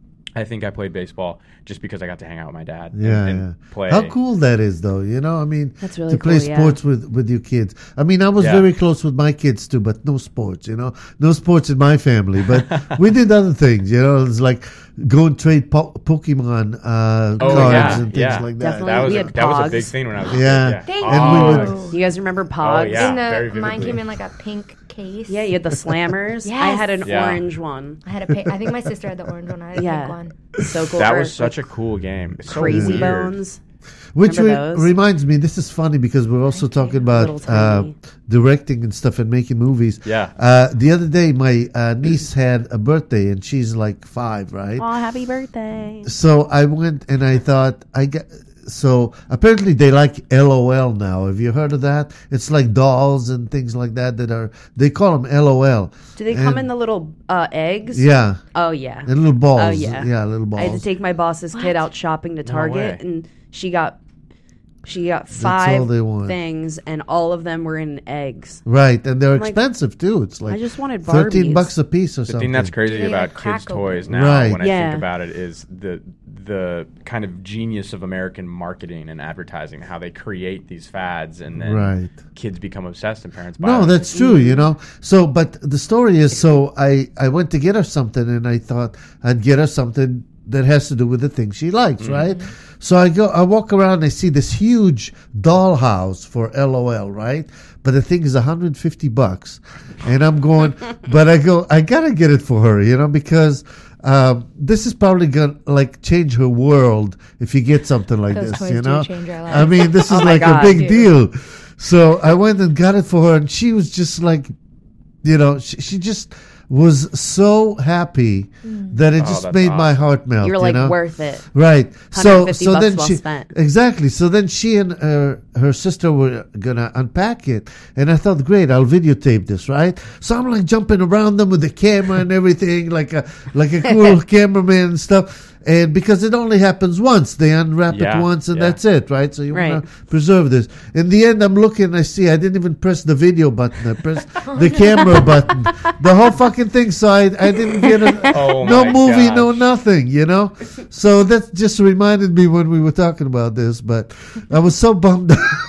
I think I played baseball just because I got to hang out with my dad
Yeah,
and, and
yeah.
play.
How cool that is, though. You know, I mean,
That's really
to play
cool, yeah.
sports with, with your kids. I mean, I was
Yeah.
very close with my kids too, but no sports. You know, no sports in my family. But we did other things. You know, it's like go and trade po- Pokemon uh,
Oh,
cards
yeah,
and things
yeah.
like that.
Definitely.
That was,
We
a,
had
that was a big
Pogs.
thing when I was a
Yeah.
kid.
Thank
Yeah.
And we
Oh,
would-
You guys remember Pogs?
yeah.
and the,
very
mine
vividly.
came in like a pink case.
Yeah, you had the slammers. I
Yes.
had an
Yeah.
orange one.
I had a pink. I think my sister had the orange one. I had a
Yeah.
pink one.
So cool.
That
Or,
was such
like,
a cool game. It's so
Crazy
weird.
Bones.
Which re-
Remember those?
reminds me, this is funny because we're also talking
Little
about uh,
tiny.
directing and stuff and making movies.
Yeah.
Uh, the other day, my uh, niece had a birthday and she's like five, right?
Oh, happy birthday.
So I went and I thought I got. So apparently they like LOL now. Have you heard of that? It's like dolls and things like that that are. They call them LOL.
Do they come
And-
in the little uh, eggs?
Yeah,
Oh, yeah.
and little balls.
Oh, yeah.
yeah, little balls.
I had to take my boss's kid out shopping to Target,
way.
and she got she got
all
five
they want.
things, and all of them were in eggs.
Right, and they're
like,
expensive too. It's like
I just wanted
thirteen
Barbies.
bucks a piece or
The
something.
thing that's crazy
Yeah,
about
crack
kids'
open.
toys now,
Right.
when I
Yeah.
think about it, is the the kind of genius of American marketing and advertising, how they create these fads, and then
Right.
kids become obsessed and parents buy
No,
them.
that's true, you know. So, but the story is, so I, I went to get her something, and I thought I'd get her something that has to do with the thing she likes, right? So I go, I walk around, and I see this huge dollhouse for LOL, right? But the thing is one hundred fifty bucks, and I'm going, but I go, I gotta get it for her, you know, because um, this is probably gonna like change her world if you get something like
Those
this,
toys
you
do
know.
change our
I
lives.
mean, this is
Oh my
like
God,
a big
dude.
deal. So I went and got it for her, and she was just like, you know, she, she just was so happy that it
Oh,
just
that's
made my
awesome.
heart melt.
You were
you
like
know?
worth it.
Right. So
150
so
bucks
then
well
she
spent.
exactly. So then she and her her sister were gonna unpack it, and I thought, great, I'll videotape this, right? So I'm like jumping around them with the camera and everything, like a like a cool cameraman and stuff. And because it only happens once, they unwrap
Yeah,
it once, and
yeah.
that's it, right? So you want
Right.
to preserve this. In the end, I'm looking, I see I didn't even press the video button. I pressed the camera button, the whole fucking thing. So I, I didn't get a,
Oh
no
my
movie, no
gosh.
nothing, you know. So that just reminded me when we were talking about this, but I was so bummed.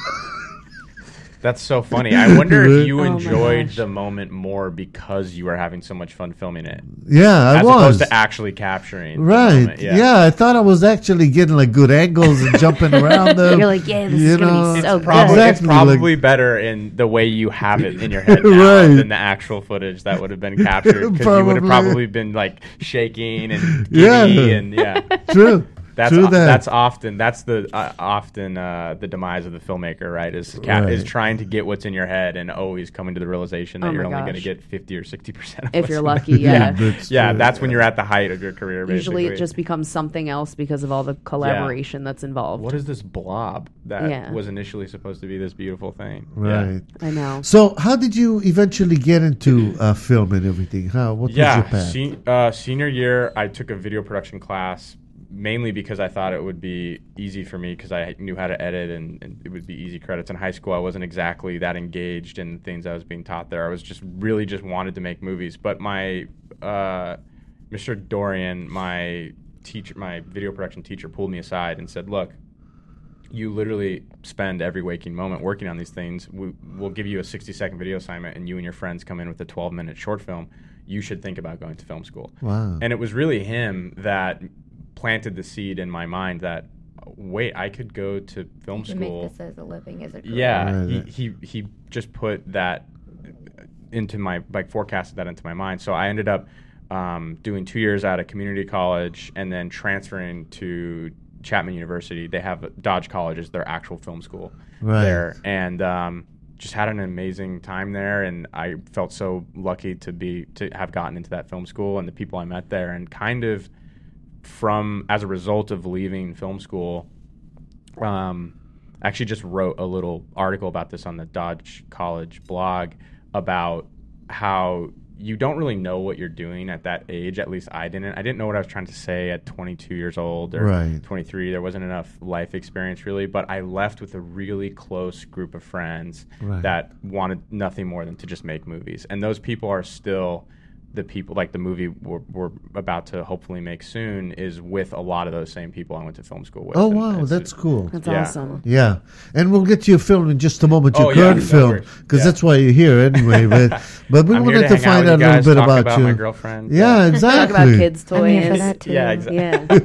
That's so funny. I wonder
Right.
if you
Oh my
enjoyed
gosh.
the moment more because you were having so much fun filming it,
Yeah, I
as
was.
opposed to actually capturing. the
Right.
moment.
Yeah. I thought I was actually getting like good angles and jumping around them.
You're like, yeah, this
You
is gonna
know,
be
it's
so
Probably,
good.
Exactly,
it's probably
like-
better in the way you have it in your head now
Right.
than the actual footage that would have been captured, because you would have
Probably.
probably been like shaking and
Yeah.
giddy and yeah.
True.
That's
True
o-
that.
that's often that's the uh, often uh, the demise of the filmmaker, right? Is ca-
Right.
is trying to get what's in your head and always coming to the realization that
Oh
you're
my
only going to
gosh.
get fifty or sixty percent.
If you're lucky, yeah.
yeah,
That's
yeah.
true.
That's when you're at the height of your career. Basically.
Usually it just becomes something else because of all the collaboration that's involved.
What is this blob that
Yeah.
was initially supposed to be this beautiful thing?
Right.
I know.
So, how did you eventually get into uh, film and everything? How? What was your
Yeah,
path?
se- uh, senior year, I took a video production class, mainly because I thought it would be easy for me because I knew how to edit and, and it would be easy credits. In high school, I wasn't exactly that engaged in things I was being taught there. I was just really just wanted to make movies. But my uh, Mister Dorian, my teacher, my video production teacher, pulled me aside and said, "Look, you literally spend every waking moment working on these things. We, we'll give you a sixty-second video assignment, and you and your friends come in with a twelve-minute short film. You should think about going to film school."
Wow.
And it was really him that planted the seed in my mind that, wait, I could go to film
You can
school.
make this as a living, as a career.
Yeah,
Right.
he, he he just put that into my, like, forecasted that into my mind. So I ended up um, doing two years out of community college and then transferring to Chapman University. They have Dodge College is their actual film school
Right.
there, and um, just had an amazing time there. And I felt so lucky to be to have gotten into that film school and the people I met there, and kind of from as a result of leaving film school. Um, I actually just wrote a little article about this on the Dodge College blog about how you don't really know what you're doing at that age. At least I didn't. I didn't know what I was trying to say at twenty-two years old or
Right.
twenty-three. There wasn't enough life experience really, but I left with a really close group of friends
Right.
that wanted nothing more than to just make movies. And those people are still the people, like the movie we're, we're about to hopefully make soon is with a lot of those same people I went to film school with.
Oh,
And
wow,
it's-
that's cool.
That's
Yeah.
awesome.
Yeah, and we'll get to your film in just a moment, your
Oh, yeah,
current
no
film,
worries.
because
Yeah.
that's why you're here anyway. But but we
I'm here
wanted
to
to
hang out
find
with
out
you
a little
guys,
bit
talk
about,
about
you.
my girlfriend.
Yeah,
Yeah.
exactly.
Talk about kids' toys.
I'm here for that too.
Yeah, exactly.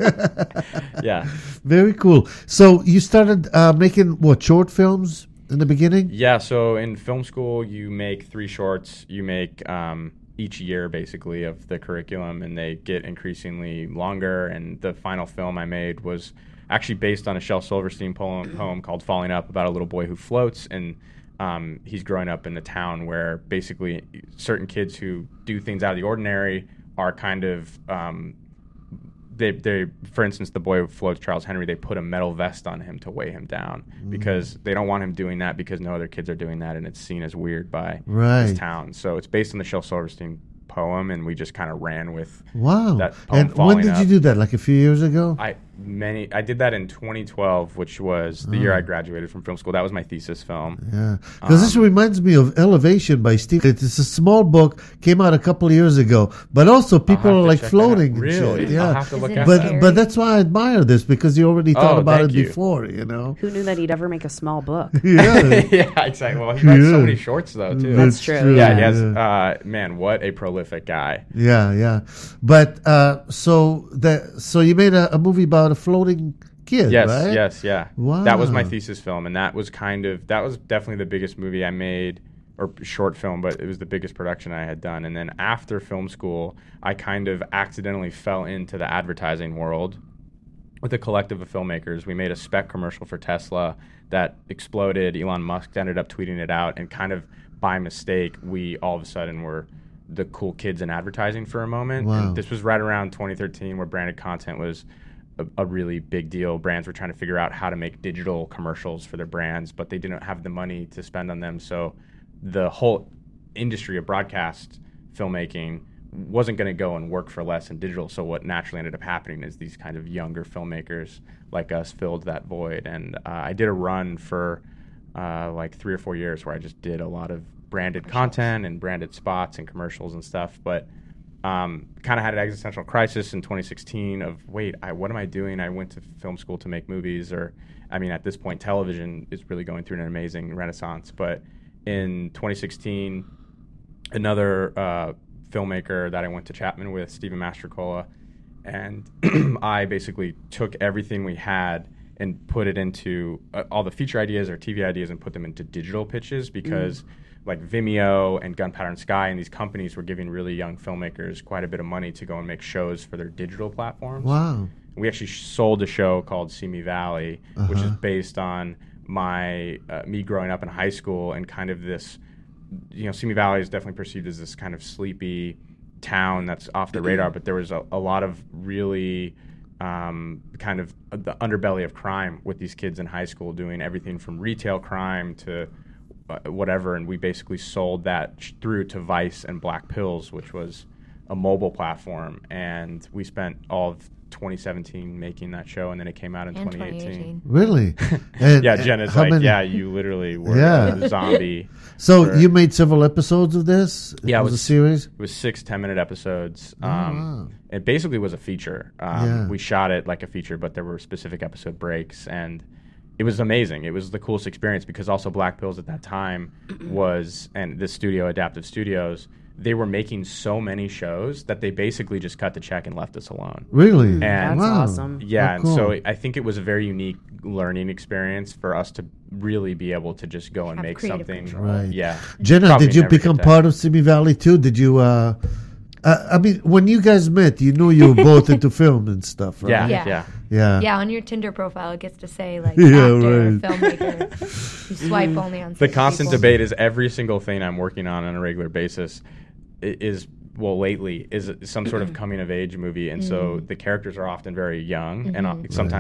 Yeah.
Yeah.
Very cool. So you started uh, making what, short films in the beginning?
Yeah, so in film school, you make three shorts. You make um, each year, basically, of the curriculum, and they get increasingly longer. And the final film I made was actually based on a Shel Silverstein poem, poem called Falling Up, about a little boy who floats. And um, he's growing up in a town where basically certain kids who do things out of the ordinary are kind of... Um, They, they, for instance, the boy who floats, Charles Henry, they put a metal vest on him to weigh him down because they don't want him doing that because no other kids are doing that, and it's seen as weird by
Right.
this town. So it's based on the Shel Silverstein poem, and we just kind of ran with
Wow.
that poem.
And when
Falling
did
Up.
you do that? Like a few years ago?
I many I did that in twenty twelve, which was the year I graduated from film school. That was my thesis film.
Yeah, because this
Um,
reminds me of Elevation by Steve. It's a small book, came out a couple of years ago, but also people
have
are
to
like
check that out.
floating. and
Really?
shit. Yeah,
I'll have to look
Is it
at
but
scary?
but that's why I admire this because you already thought
Oh,
about it
thank you.
before. You know.
Who knew that he'd ever make a small book?
Yeah,
Yeah, exactly. Well, he writes
Yeah.
so many shorts though too.
That's true,
Yeah, he
yeah.
has. Uh, man, what a prolific guy.
yeah, yeah. But uh, so that so you made a, a movie about a floating kid,
Yes,
right?
yes, yeah. That was my
Wow.
thesis film, and that was kind of that was definitely the biggest movie I made, or short film, but it was the biggest production I had done. And then after film school, I kind of accidentally fell into the advertising world with a collective of filmmakers. We made a spec commercial for Tesla that exploded. Elon Musk ended up tweeting it out, and kind of by mistake, we all of a sudden were the cool kids in advertising for a moment.
Wow.
And this was right around twenty thirteen, where branded content was a, a really big deal. Brands were trying to figure out how to make digital commercials for their brands, but they didn't have the money to spend on them. So the whole industry of broadcast filmmaking wasn't going to go and work for less in digital. So what naturally ended up happening is these kind of younger filmmakers like us filled that void. And uh, I did a run for uh, like three or four years where I just did a lot of branded content and branded spots and commercials and stuff. But um, kind of had an existential crisis in twenty sixteen of, wait, I, what am I doing? I went to film school to make movies, or, I mean, at this point, television is really going through an amazing renaissance. But in twenty sixteen, another uh, filmmaker that I went to Chapman with, Stephen Mastrocola, and I basically took everything we had and put it into uh, all the feature ideas or T V ideas and put them into digital pitches because mm. like Vimeo and Gunpowder and Sky and these companies were giving really young filmmakers quite a bit of money to go and make shows for their digital platforms.
Wow.
We actually sold a show called Simi Valley,
Uh-huh.
which is based on my uh, me growing up in high school and kind of this, you know, Simi Valley is definitely perceived as this kind of sleepy town that's off the radar, but there was a, a lot of really um, kind of uh, the underbelly of crime with these kids in high school doing everything from retail crime to uh, whatever, and we basically sold that sh- through to Vice and Black Pills, which was a mobile platform, and we spent all of twenty seventeen making that show, and then it came out in
And
twenty eighteen.
Really? And,
Yeah, Jen is
how
like,
many-
yeah, you literally were
Yeah.
a zombie.
So
for-
you made several episodes of this?
Yeah, it
was,
was-
a series.
It was six ten-minute episodes.
Oh,
Um,
wow.
It basically was a feature. Um,
Yeah.
We shot it like a feature, but there were specific episode breaks, and it was amazing. It was the coolest experience because also Black Pills at that time was, and this studio, Adaptive Studios, they were making so many shows that they basically just cut the check and left us alone.
Really?
And-
That's
Wow.
awesome.
Yeah,
Oh,
and
cool.
so I think it was a very unique learning experience for us to really be able to just go and
Have
make
creative
something.
control.
Right.
Yeah.
Jenna,
Probably
did you
never
become
get that.
part of Simi Valley too? Did you? Uh, uh, I mean, when you guys met, you knew you were both into film and stuff, right?
Yeah,
Yeah.
yeah.
Yeah.
Yeah, on your Tinder profile, it gets to say like
Yeah,
actor,
right.
filmmaker. You swipe only on
The
certain
constant
people.
debate is every single thing I'm working on on a regular basis i- is, well, lately, is some sort of coming of age movie. And so the characters are often very young. And uh, sometimes,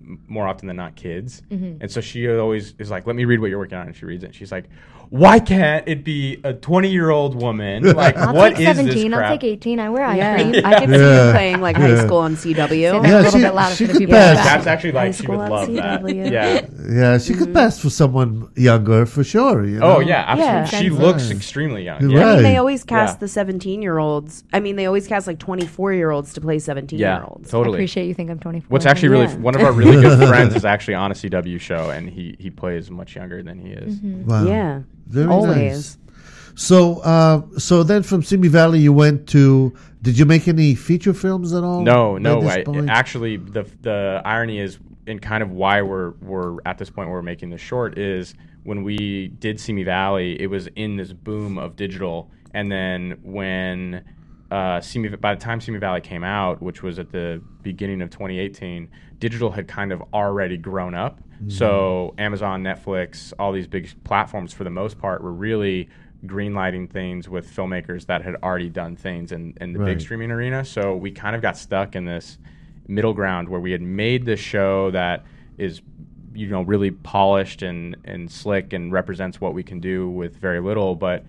m- more often than not kids.
Mm-hmm.
And so she always is like, let me read what you're working on. And she reads it. And she's like, why can't it be a twenty-year-old woman? Like,
I'll
what
take
is
seventeen.
this crap?
I'll take eighteen. I wear ice
Yeah,
cream.
I could see
Yeah.
you playing like high
Yeah.
school on C W.
Say that
Yeah,
a little
she-
bit louder
she
for the
could
people.
pass.
in the back.
That's actually like,
High
she
school
would
on
love
C W.
that. Yeah.
Yeah, she could pass for someone younger for sure. You know?
Oh, yeah, absolutely.
Yeah.
She looks
Right.
extremely young.
You're
Yeah.
I mean,
Right.
they always cast
Yeah.
the seventeen-year-olds. I mean, they always cast like twenty-four-year-olds to play
Yeah,
seventeen-year-olds.
I
totally.
appreciate you think I'm twenty-four.
What's actually really
Yeah.
f- one of our really good friends is actually on a C W show, and he he plays much younger than he is.
Wow.
Yeah,
Very
always.
nice. So, uh, so then from Simi Valley, you went to. Did you make any feature films at all?
No,
by
no.
this
I,
point?
actually, the the irony is, and kind of why we're we're at this point where we're making this short is when we did Simi Valley, it was in this boom of digital, and then when uh, Simi, by the time Simi Valley came out, which was at the beginning of twenty eighteen, digital had kind of already grown up. So Amazon, Netflix, all these big platforms, for the most part, were really greenlighting things with filmmakers that had already done things in, in the
Right.
big streaming arena. So we kind of got stuck in this middle ground where we had made this show that is, you know, really polished and, and slick and represents what we can do with very little, but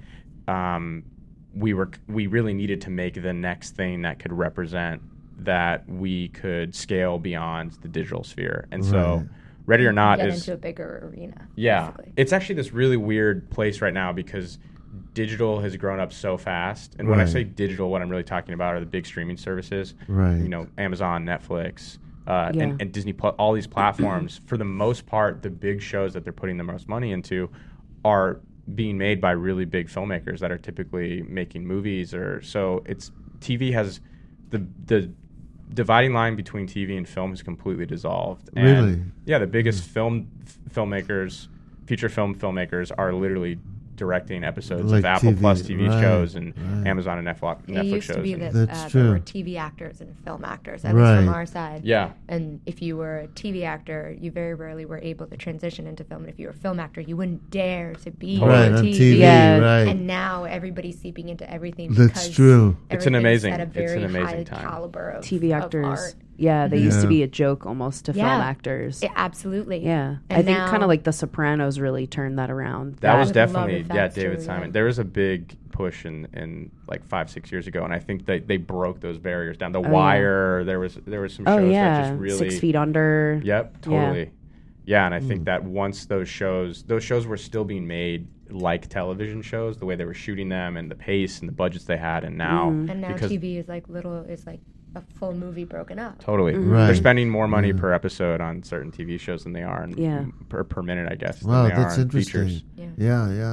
um, we were we really needed to make the next thing that could represent that we could scale beyond the digital sphere. And so
Right.
Ready or Not
Get
is
into a bigger arena.
yeah,
basically.
it's actually this really weird place right now because digital has grown up so fast. And when I
Right.
say digital, what I'm really talking about are the big streaming services.
Right.
You know, Amazon, Netflix, uh,
Yeah.
and, and Disney Plus, all these platforms. For the most part, the big shows that they're putting the most money into are being made by really big filmmakers that are typically making movies. Or so it's T V has the the dividing line between T V and film has completely dissolved. And
Really?
yeah, the biggest film f- filmmakers, feature film filmmakers, are literally directing episodes
Like
of Apple
T V,
Plus T V
right,
shows and
right.
Amazon and Netflix,
It
Netflix
used
shows.
to be
and-
that
That's
uh,
true.
there were T V actors and film actors, at
Right.
least from our side.
Yeah.
And if you were a T V actor, you very rarely were able to transition into film. And if you were a film actor, you wouldn't dare to be
Right,
on
on
T V.
T V,
Yeah.
right.
And now everybody's seeping into everything.
That's
because
true.
It's an
everything's
amazing-
at a
it's
very
an amazing
high
time.
caliber of
T V
of
actors.
art.
Yeah, they used
Yeah.
to be a joke almost to film
Yeah.
actors.
Yeah, absolutely.
Yeah,
And
I think
now-
kind of like The Sopranos really turned that around.
That was
would love
definitely
if
yeah,
that's
David
true,
Simon.
yeah.
There was a big push in, in like five six years ago, and I think they, they broke those barriers down. The
yeah.
Wire, there was there was some
Oh
shows
yeah,
that just really
Six Feet Under.
Yep,
Yeah.
totally. Yeah, and I
Hmm.
think that once those shows, those shows were still being made like television shows, the way they were shooting them and the pace and the budgets they had, and now
Mm-hmm.
And now
because
T V is like little, is like a full movie broken up.
totally,
Right.
they're spending more money per episode on certain T V shows than they are in,
Yeah.
per, per minute, I guess.
Wow,
than they
that's
are on
interesting.
Features.
Yeah.
Yeah, yeah.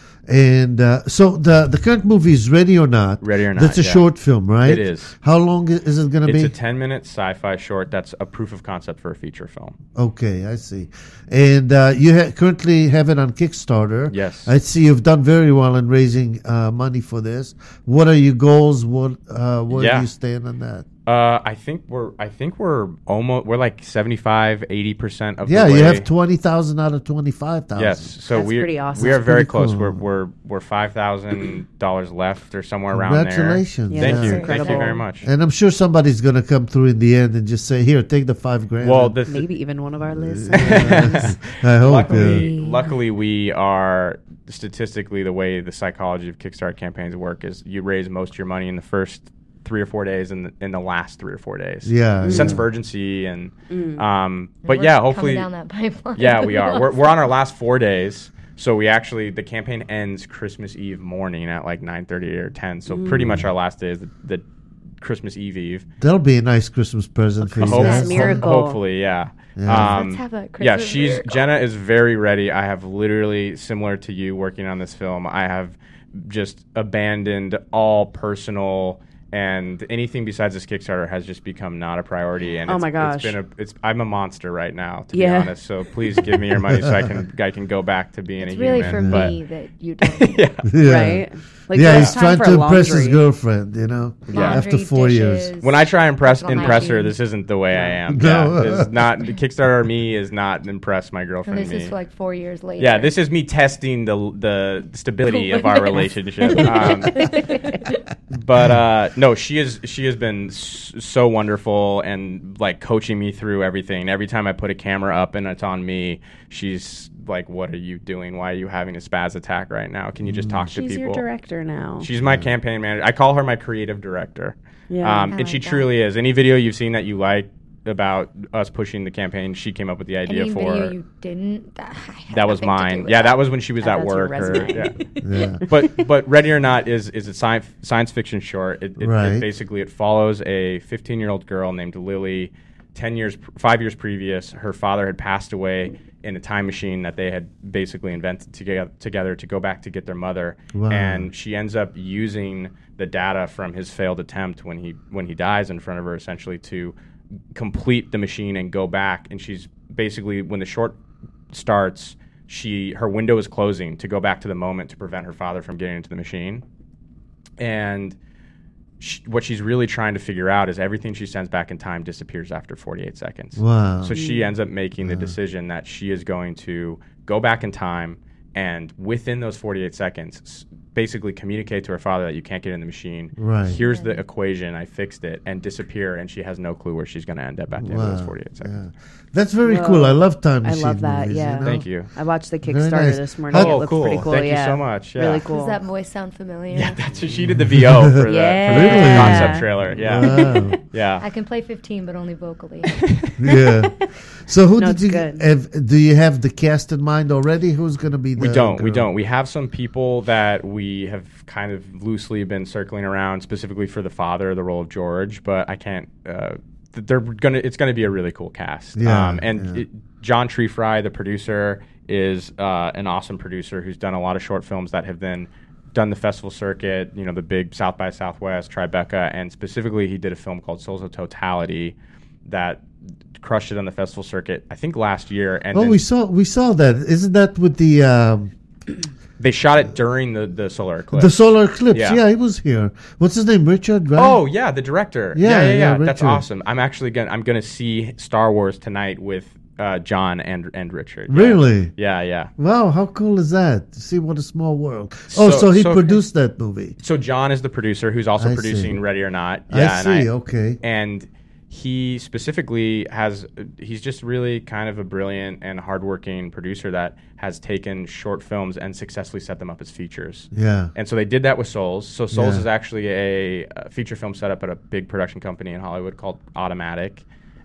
And uh, so the the current movie is Ready or Not.
Ready or Not,
That's a
yeah.
short film, right?
It is.
How long i- is it going to
It's
be?
a ten minute sci-fi short that's a proof of concept for a feature film.
Okay, I see. And uh, you ha- currently have it on Kickstarter.
Yes.
I see you've done very well in raising uh, money for this. What are your goals? What uh, where
Yeah.
do you stand on that?
Uh, I think we're I think we're almost we're like seventy-five, eighty percent of
Yeah,
the way.
you have twenty thousand out of twenty-five thousand.
Yes, so
That's
we
pretty awesome.
we are
That's
very
pretty
close.
cool.
We're we're we're five thousand dollars left or somewhere around there.
Congratulations.
Yeah,
Thank
that's
you, thank
incredible.
you very much.
And I'm sure somebody's going to come through in the end and just say, "Here, take the five grand."
Well,
And-
the th-
Maybe even one of our listeners.
I hope.
luckily,
yeah.
luckily we are statistically the way the psychology of Kickstarter campaigns work is you raise most of your money in the first three or four days and in, in the last three or four days.
Yeah,
sense
yeah.
of urgency and
Mm.
um, but
We're
yeah,
coming
hopefully
down that pipeline.
Yeah, we are. We're, we're on our last four days. So we actually, the campaign ends Christmas Eve morning at like nine thirty or ten. So pretty much our last day is the, the Christmas Eve Eve.
That'll be a nice Christmas present for you
Christmas
guys.
miracle.
Hopefully, yeah.
Yeah.
Um,
Let's have a
yeah,
Christmas
she's
miracle.
Jenna is very ready. I have literally, similar to you working on this film, I have just abandoned all personal and anything besides this Kickstarter has just become not a priority. And
Oh
it's,
my gosh.
it's been a, it's I'm a monster right now, to
Yeah.
be honest. So please give me your money so I can I can go back to being
It's
a
really
human.
for
but
me that you don't.
yeah,
Yeah.
Right? Like
yeah,
there's
he's
time
trying
for
to impress his
laundry.
girlfriend, you know,
Yeah.
after
Laundry,
four years.
dishes.
when I try and impress
Personal
impress her,
hygiene.
this isn't the way I am.
No.
Yeah, this is not the Kickstarter me is not impress my
And
girlfriend.
this
me.
is like four years later.
Yeah, this is me testing the the stability of our relationship. Um, but uh, no, she is. She has been s- so wonderful and like coaching me through everything. Every time I put a camera up and it's on me, she's like, "What are you doing? Why are you having a spaz attack right now? Can you just talk to
She's
people?"
your director now.
She's my campaign manager. I call her my creative director.
Yeah.
um,
I
and she
like that.
truly is. Any video you've seen that you like about us pushing the campaign, she came up with the idea
Any
for.
video you didn't. That, I had
that was
nothing to do
mine.
with
Yeah,
that.
that was when she was
Oh,
at
that's your
work. Or,
resume.
yeah.
Yeah.
but but Ready or Not is is a science science fiction short. It, it,
Right.
it basically it follows a fifteen year old girl named Lily. Ten years, five years previous, her father had passed away in a time machine that they had basically invented together together to go back to get their mother.
Wow.
And she ends up using the data from his failed attempt when he when he dies in front of her, essentially to complete the machine and go back. And she's basically, when the short starts, she her window is closing to go back to the moment to prevent her father from getting into the machine. And she, what she's really trying to figure out is everything she sends back in time disappears after forty-eight seconds.
Wow.
So she ends up making the decision that she is going to go back in time and within those forty-eight seconds s- basically communicate to her father that you can't get in the machine.
Right.
Here's the equation. I fixed it, and disappear, and she has no clue where she's going to end up at the end of those
Wow.
forty-eight seconds.
Yeah. That's very
Whoa.
cool. I love time
I
machine
love that,
movies,
yeah.
you know?
Thank you.
I watched the
Very
Kickstarter
nice.
this morning.
How-
It
Oh,
looked
cool.
pretty cool.
Thank you
yeah.
so much. Yeah.
Really
Does
cool.
that voice sound familiar?
Yeah, that's she did the V O for the,
Yeah.
for the
Really?
concept trailer. Yeah,
Wow.
yeah.
I can play fifteen, but only vocally.
Yeah. So who
No,
did
it's
you
good.
have? Do you have the cast in mind already? Who's going to be the?
We don't. We
girl?
don't. We have some people that we have kind of loosely been circling around, specifically for the father, the role of George. But I can't. Uh, th- they're gonna. It's gonna be a really cool cast.
Yeah,
Um, and
yeah.
it, John Treefry, the producer, is uh, an awesome producer who's done a lot of short films that have then done the festival circuit. You know, the big South by Southwest, Tribeca, and specifically he did a film called Souls of Totality that crushed it on the festival circuit. I think last year. And
Oh,
then
we saw we saw that. Isn't that with the um,
they shot it during the, the solar eclipse.
the solar eclipse?
Yeah.
Yeah. he was here. What's his name? Richard, right?
Oh yeah, the director.
Yeah,
Yeah, yeah, yeah.
yeah,
That's
Richard.
awesome. I'm actually gonna I'm gonna see Star Wars tonight with uh, John and and Richard. Yeah.
Really?
Yeah, yeah.
Wow, how cool is that? To see what a small world. Oh,
So-
so he
so-
produced that movie.
So John is the producer who's also
I
producing
see.
Ready or Not.
I
Yeah, and
see, okay.
And he specifically has he's just really kind of a brilliant and hardworking producer that has taken short films and successfully set them up as features.
Yeah.
And so they did that with Souls. So Souls
Yeah.
is actually a, a feature film set up at a big production company in Hollywood called Automatic.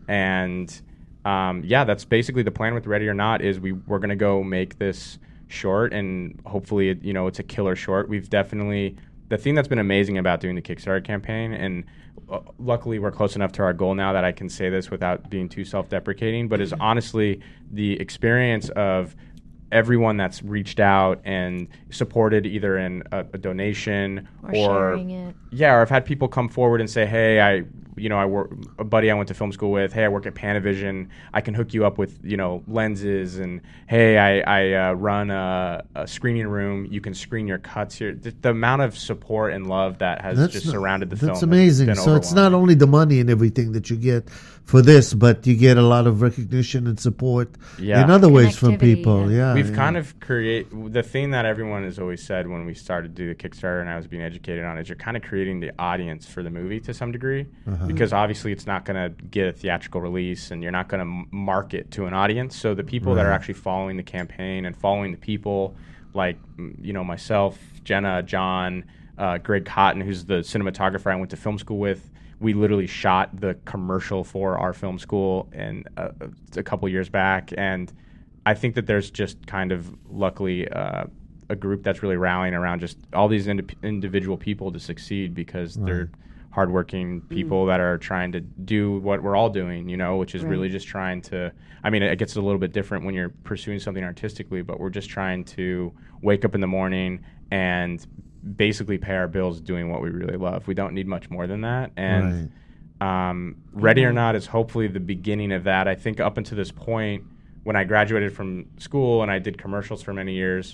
And um, yeah, that's basically the plan with Ready or Not is we, we're going to go make this short and hopefully, it, you know, it's a killer short. We've definitely, the thing that's been amazing about doing the Kickstarter campaign, and uh, luckily we're close enough to our goal now that I can say this without being too self-deprecating, but is honestly the experience of everyone that's reached out and supported either in a, a donation
Or
or
sharing it.
yeah, or I've had people come forward and say, hey, I, you know, I work, a buddy I went to film school with, hey, I work at Panavision, I can hook you up with, you know, lenses, and hey, I, I uh, run a, a screening room, you can screen your cuts here. The, the amount of support and love that has just
not-
surrounded the film.
That's
has
amazing.
been
So it's not
overwhelming.
only the money and everything that you get for this, but you get a lot of recognition and support
Yeah.
in other ways from
Connectivity,
people.
yeah.
Yeah,
We've
yeah.
kind of create the thing that everyone has always said when we started to do the Kickstarter and I was being educated on is you're kind of creating the audience for the movie to some degree
Uh-huh.
because obviously it's not going to get a theatrical release and you're not going to market to an audience. So the people that are
Right.
actually following the campaign and following the people like mm, you know myself, Jenna, John, uh, Greg Cotton, who's the cinematographer I went to film school with. We literally shot the commercial for our film school and uh, a couple years back, and I think that there's just kind of luckily uh, a group that's really rallying around just all these indi- individual people to succeed because they're hardworking people that are trying to do what we're all doing, you know, which is really just trying to. I mean, it gets a little bit different when you're pursuing something artistically, but we're just trying to wake up in the morning and basically pay our bills doing what we really love. We don't need much more than that. And um, Ready or Not is hopefully the beginning of that. I think up until this point, when I graduated from school and I did commercials for many years,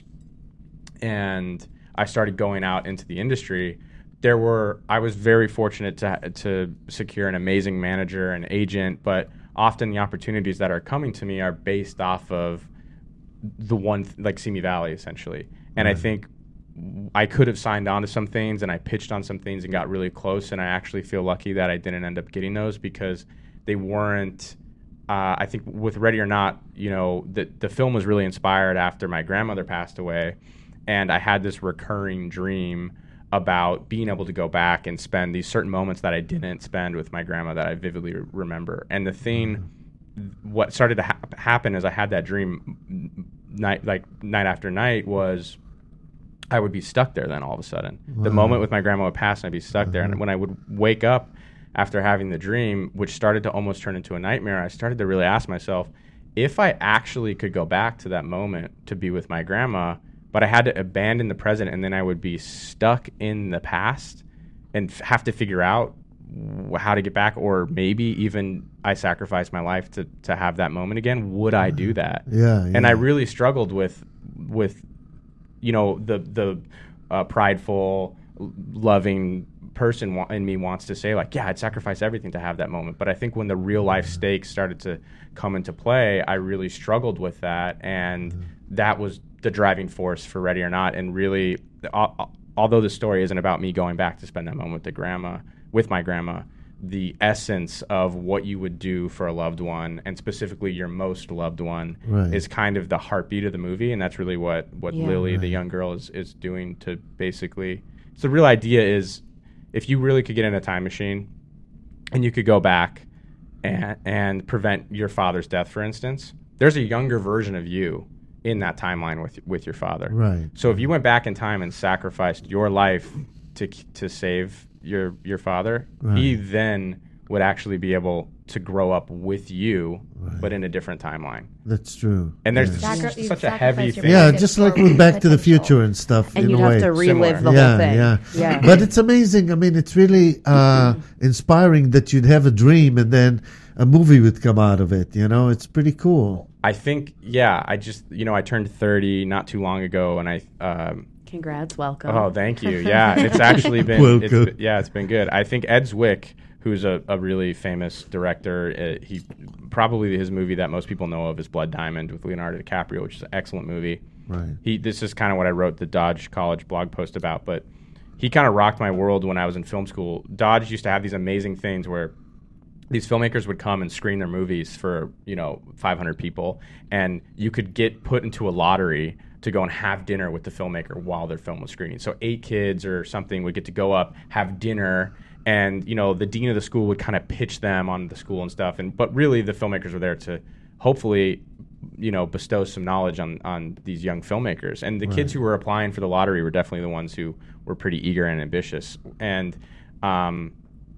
and I started going out into the industry, there were I was very fortunate to to secure an amazing manager and agent, but often the opportunities that are coming to me are based off of the one th- like Simi Valley essentially. And I think I could have signed on to some things, and I pitched on some things and got really close, and I actually feel lucky that I didn't end up getting those because they weren't. Uh, I think with Ready or Not, you know, the the film was really inspired after my grandmother passed away, and I had this recurring dream about being able to go back and spend these certain moments that I didn't spend with my grandma that I vividly re- remember. And the thing, what started to ha- happen is I had that dream night, like night after night, was I would be stuck there then all of a sudden. Wow. The moment with my grandma would pass and I'd be stuck uh-huh. there. And when I would wake up after having the dream, which started to almost turn into a nightmare, I started to really ask myself, if I actually could go back to that moment to be with my grandma, but I had to abandon the present, and then I would be stuck in the past and f- have to figure out w- how to get back, or maybe even I sacrificed my life to, to have that moment again. Would I do that?
Yeah, yeah.
And I really struggled with, with you know, the, the uh, prideful, loving person wa- in me wants to say, like, yeah, I'd sacrifice everything to have that moment. But I think when the real life stakes started to come into play, I really struggled with that. And mm-hmm. that was the driving force for Ready or Not. And really, uh, although the story isn't about me going back to spend that moment with the grandma, with my grandma, the essence of what you would do for a loved one, and specifically your most loved one, right. is kind of the heartbeat of the movie. And that's really what, what yeah, Lily, right. the young girl, is, is doing to basically... So the real idea is, if you really could get in a time machine and you could go back and, and prevent your father's death, for instance, there's a younger version of you in that timeline with with your father.
Right.
So if you went back in time and sacrificed your life to to save your your father, right. he then would actually be able to grow up with you, right. but in a different timeline.
That's true.
And there's
yeah.
Sacri- such a heavy thing.
Yeah, just like with Back to the Future and stuff.
And
in
you'd
a
have
way.
to relive
Similar.
the
yeah,
whole thing.
Yeah,
yeah.
But it's amazing. I mean, it's really uh, inspiring that you'd have a dream and then a movie would come out of it. You know, it's pretty cool.
I think, yeah, I just, you know, I turned thirty not too long ago, and I... Um,
Congrats, welcome.
Oh, thank you. Yeah, it's actually been, it's been, yeah, it's been good. I think Ed Zwick, who's a, a really famous director, uh, he probably his movie that most people know of is Blood Diamond with Leonardo DiCaprio, which is an excellent movie.
Right. He
this is kind of what I wrote the Dodge College blog post about, but he kind of rocked my world when I was in film school. Dodge used to have these amazing things where these filmmakers would come and screen their movies for, you know, five hundred people, and you could get put into a lottery to go and have dinner with the filmmaker while their film was screening. So eight kids or something would get to go up, have dinner, and, you know, the dean of the school would kind of pitch them on the school and stuff. And but really the filmmakers were there to hopefully, you know, bestow some knowledge on, on these young filmmakers. And the right. kids who were applying for the lottery were definitely the ones who were pretty eager and ambitious. And um,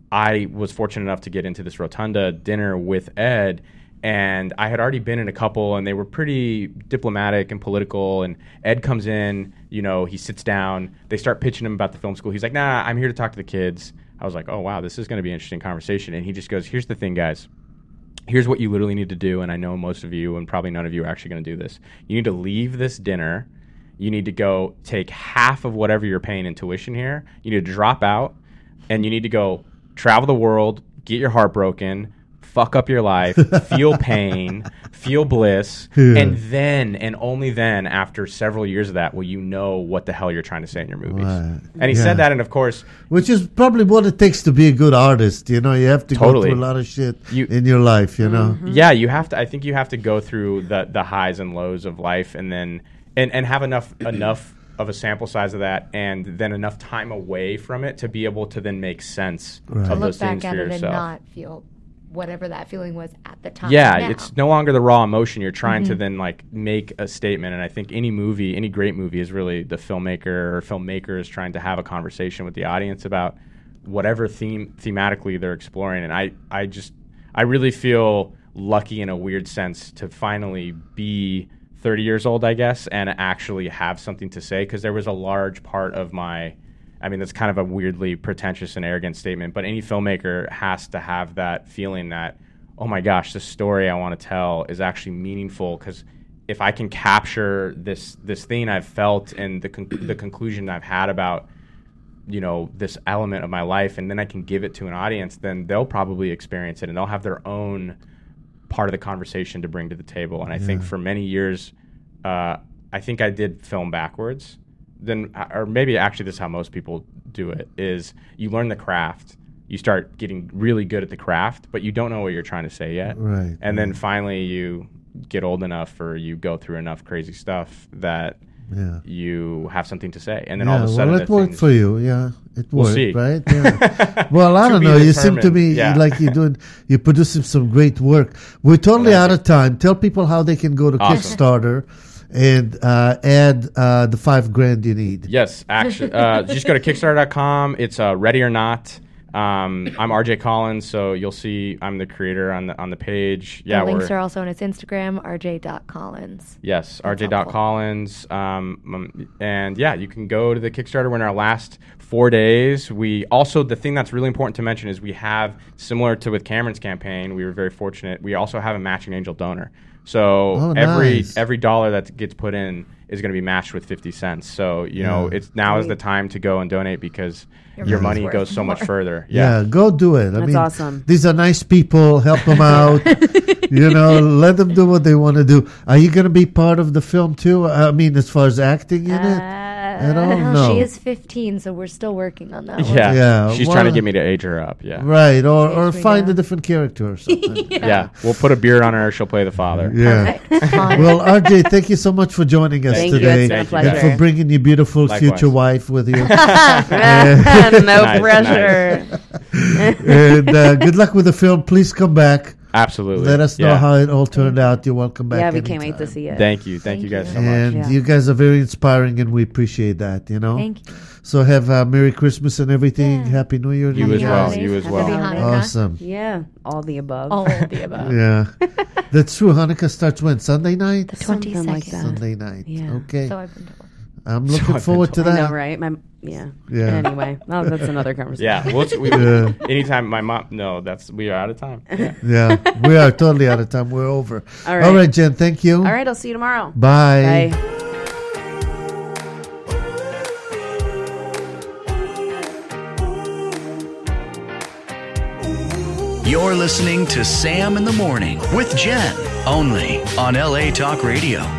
I was fortunate enough to get into this Rotunda dinner with Ed, and I had already been in a couple, and they were pretty diplomatic and political. And Ed comes in, you know, he sits down. They start pitching him about the film school. He's like, nah, I'm here to talk to the kids. I was like, oh, wow, this is going to be an interesting conversation. And he just goes, here's the thing, guys. Here's what you literally need to do, and I know most of you, and probably none of you are actually going to do this. You need to leave this dinner. You need to go take half of whatever you're paying in tuition here. You need to drop out, and you need to go travel the world, get your heart broken, fuck up your life, feel pain, feel bliss, yeah. and then, and only then, after several years of that, will you know what the hell you're trying to say in your movies. Right. And he yeah. said that, and of course...
Which is probably what it takes to be a good artist, you know? You have to
totally.
go through a lot of shit you, in your life, you know?
Mm-hmm. Yeah, you have to, I think you have to go through the, the highs and lows of life, and then, and, and have enough enough of a sample size of that, and then enough time away from it to be able to then make sense right. of
look
those things
back
for
at it
yourself.
And not feel whatever that feeling was at the time.
Yeah,
now.
It's no longer the raw emotion. You're trying
mm-hmm.
to then like make a statement, and I think any movie, any great movie, is really the filmmaker or filmmakers trying to have a conversation with the audience about whatever theme thematically they're exploring. And I, I just, I really feel lucky in a weird sense to finally be thirty years old, I guess, and actually have something to say, because there was a large part of my, I mean, that's kind of a weirdly pretentious and arrogant statement, but any filmmaker has to have that feeling that, oh my gosh, the story I want to tell is actually meaningful, because if I can capture this this thing I've felt and the con- the conclusion I've had about, you know, this element of my life, and then I can give it to an audience, then they'll probably experience it, and they'll have their own part of the conversation to bring to the table. And I yeah. think for many years, uh, I think I did film backwards. then, or maybe actually this is how most people do it, is you learn the craft. You start getting really good at the craft, but you don't know what you're trying to say yet.
Right.
And then finally you get old enough or you go through enough crazy stuff that
Yeah.
you have something to say. And then
Yeah,
all of a sudden
well, it
the
worked
things-
for you. Yeah, it
We'll
worked,
see.
right? Yeah. Well, I
To
don't
be
know. You seem to
determined.
me
Yeah.
like you're doing, you're producing some great work. We're totally
Well,
out
thank
of time. Tell people how they can go to
Awesome.
Kickstarter and uh, add uh, the five grand you need.
Yes, actually, uh, just go to Kickstarter dot com. It's uh, Ready or Not. Um, I'm R J Collins, so you'll see I'm the creator on the on the page. Yeah,
the links
we're
are also on his Instagram, R J dot Collins.
yes, R J
helpful.
Collins. Um, um, and yeah, you can go to the Kickstarter. We're in our last four days. We also the thing that's really important to mention is we have, similar to with Cameron's campaign, we were very fortunate. We also have a matching angel donor. So
Oh,
every
nice.
every dollar that gets put in is going to be matched with fifty cents. So you know,
Yeah.
it's now is the
Great.
time to go and donate because
Your
your
money's
money
worth
goes so much
more.
further.
Yeah.
Yeah.
go do it. I
That's
mean,
awesome.
These are nice people. Help them out. You know, let them do what they want to do. Are you going to be part of the film too? I mean, as far as acting in it? I don't
Well,
know.
She is fifteen, so we're still working on that one.
Yeah.
Yeah,
She's
well-
trying to get me to age her up. Yeah.
Right, or, or
There we
find
go.
a different character or something.
Yeah. We'll put a beard on her. She'll play the father.
Yeah.
Perfect. Fun.
Well, R J, thank you so much for joining us
Thank
you.
today
It's been a
Thank you,
and
pleasure.
for bringing your beautiful
Likewise.
future wife with you.
no
Nice,
pressure.
And uh, good luck with the film. Please come back.
Absolutely.
Let us know
Yeah.
how it all turned out. You're welcome back.
Yeah, we can't wait
anytime.
to see it.
Thank you. Thank,
Thank
you guys
you.
so much.
And
Yeah.
you guys are very inspiring, and we appreciate that. You know.
Thank you.
So have a Merry Christmas and everything.
Yeah.
Happy New Year. to
You
Happy
as well.
holidays.
You as
Happy
well.
Hanukkah.
Awesome.
Yeah, all the above.
All of the above.
Yeah, that's true. Hanukkah starts when? Sunday night.
The
Something
twenty-second.
like that.
Sunday night.
Yeah.
Okay.
So I've been told.
I'm
So
looking
I've been
forward to
I
that.
know, right? My yeah.
Yeah.
Anyway, oh, that's another conversation.
Yeah. We'll, we,
Yeah.
Anytime my mom. No, that's we are out of time. Yeah.
Yeah, we are totally out of time. We're over.
All right.
All right, Jen. Thank you.
All right, I'll see you tomorrow.
Bye.
Bye.
You're listening to Sam in the Morning with Jen, only on L A Talk Radio.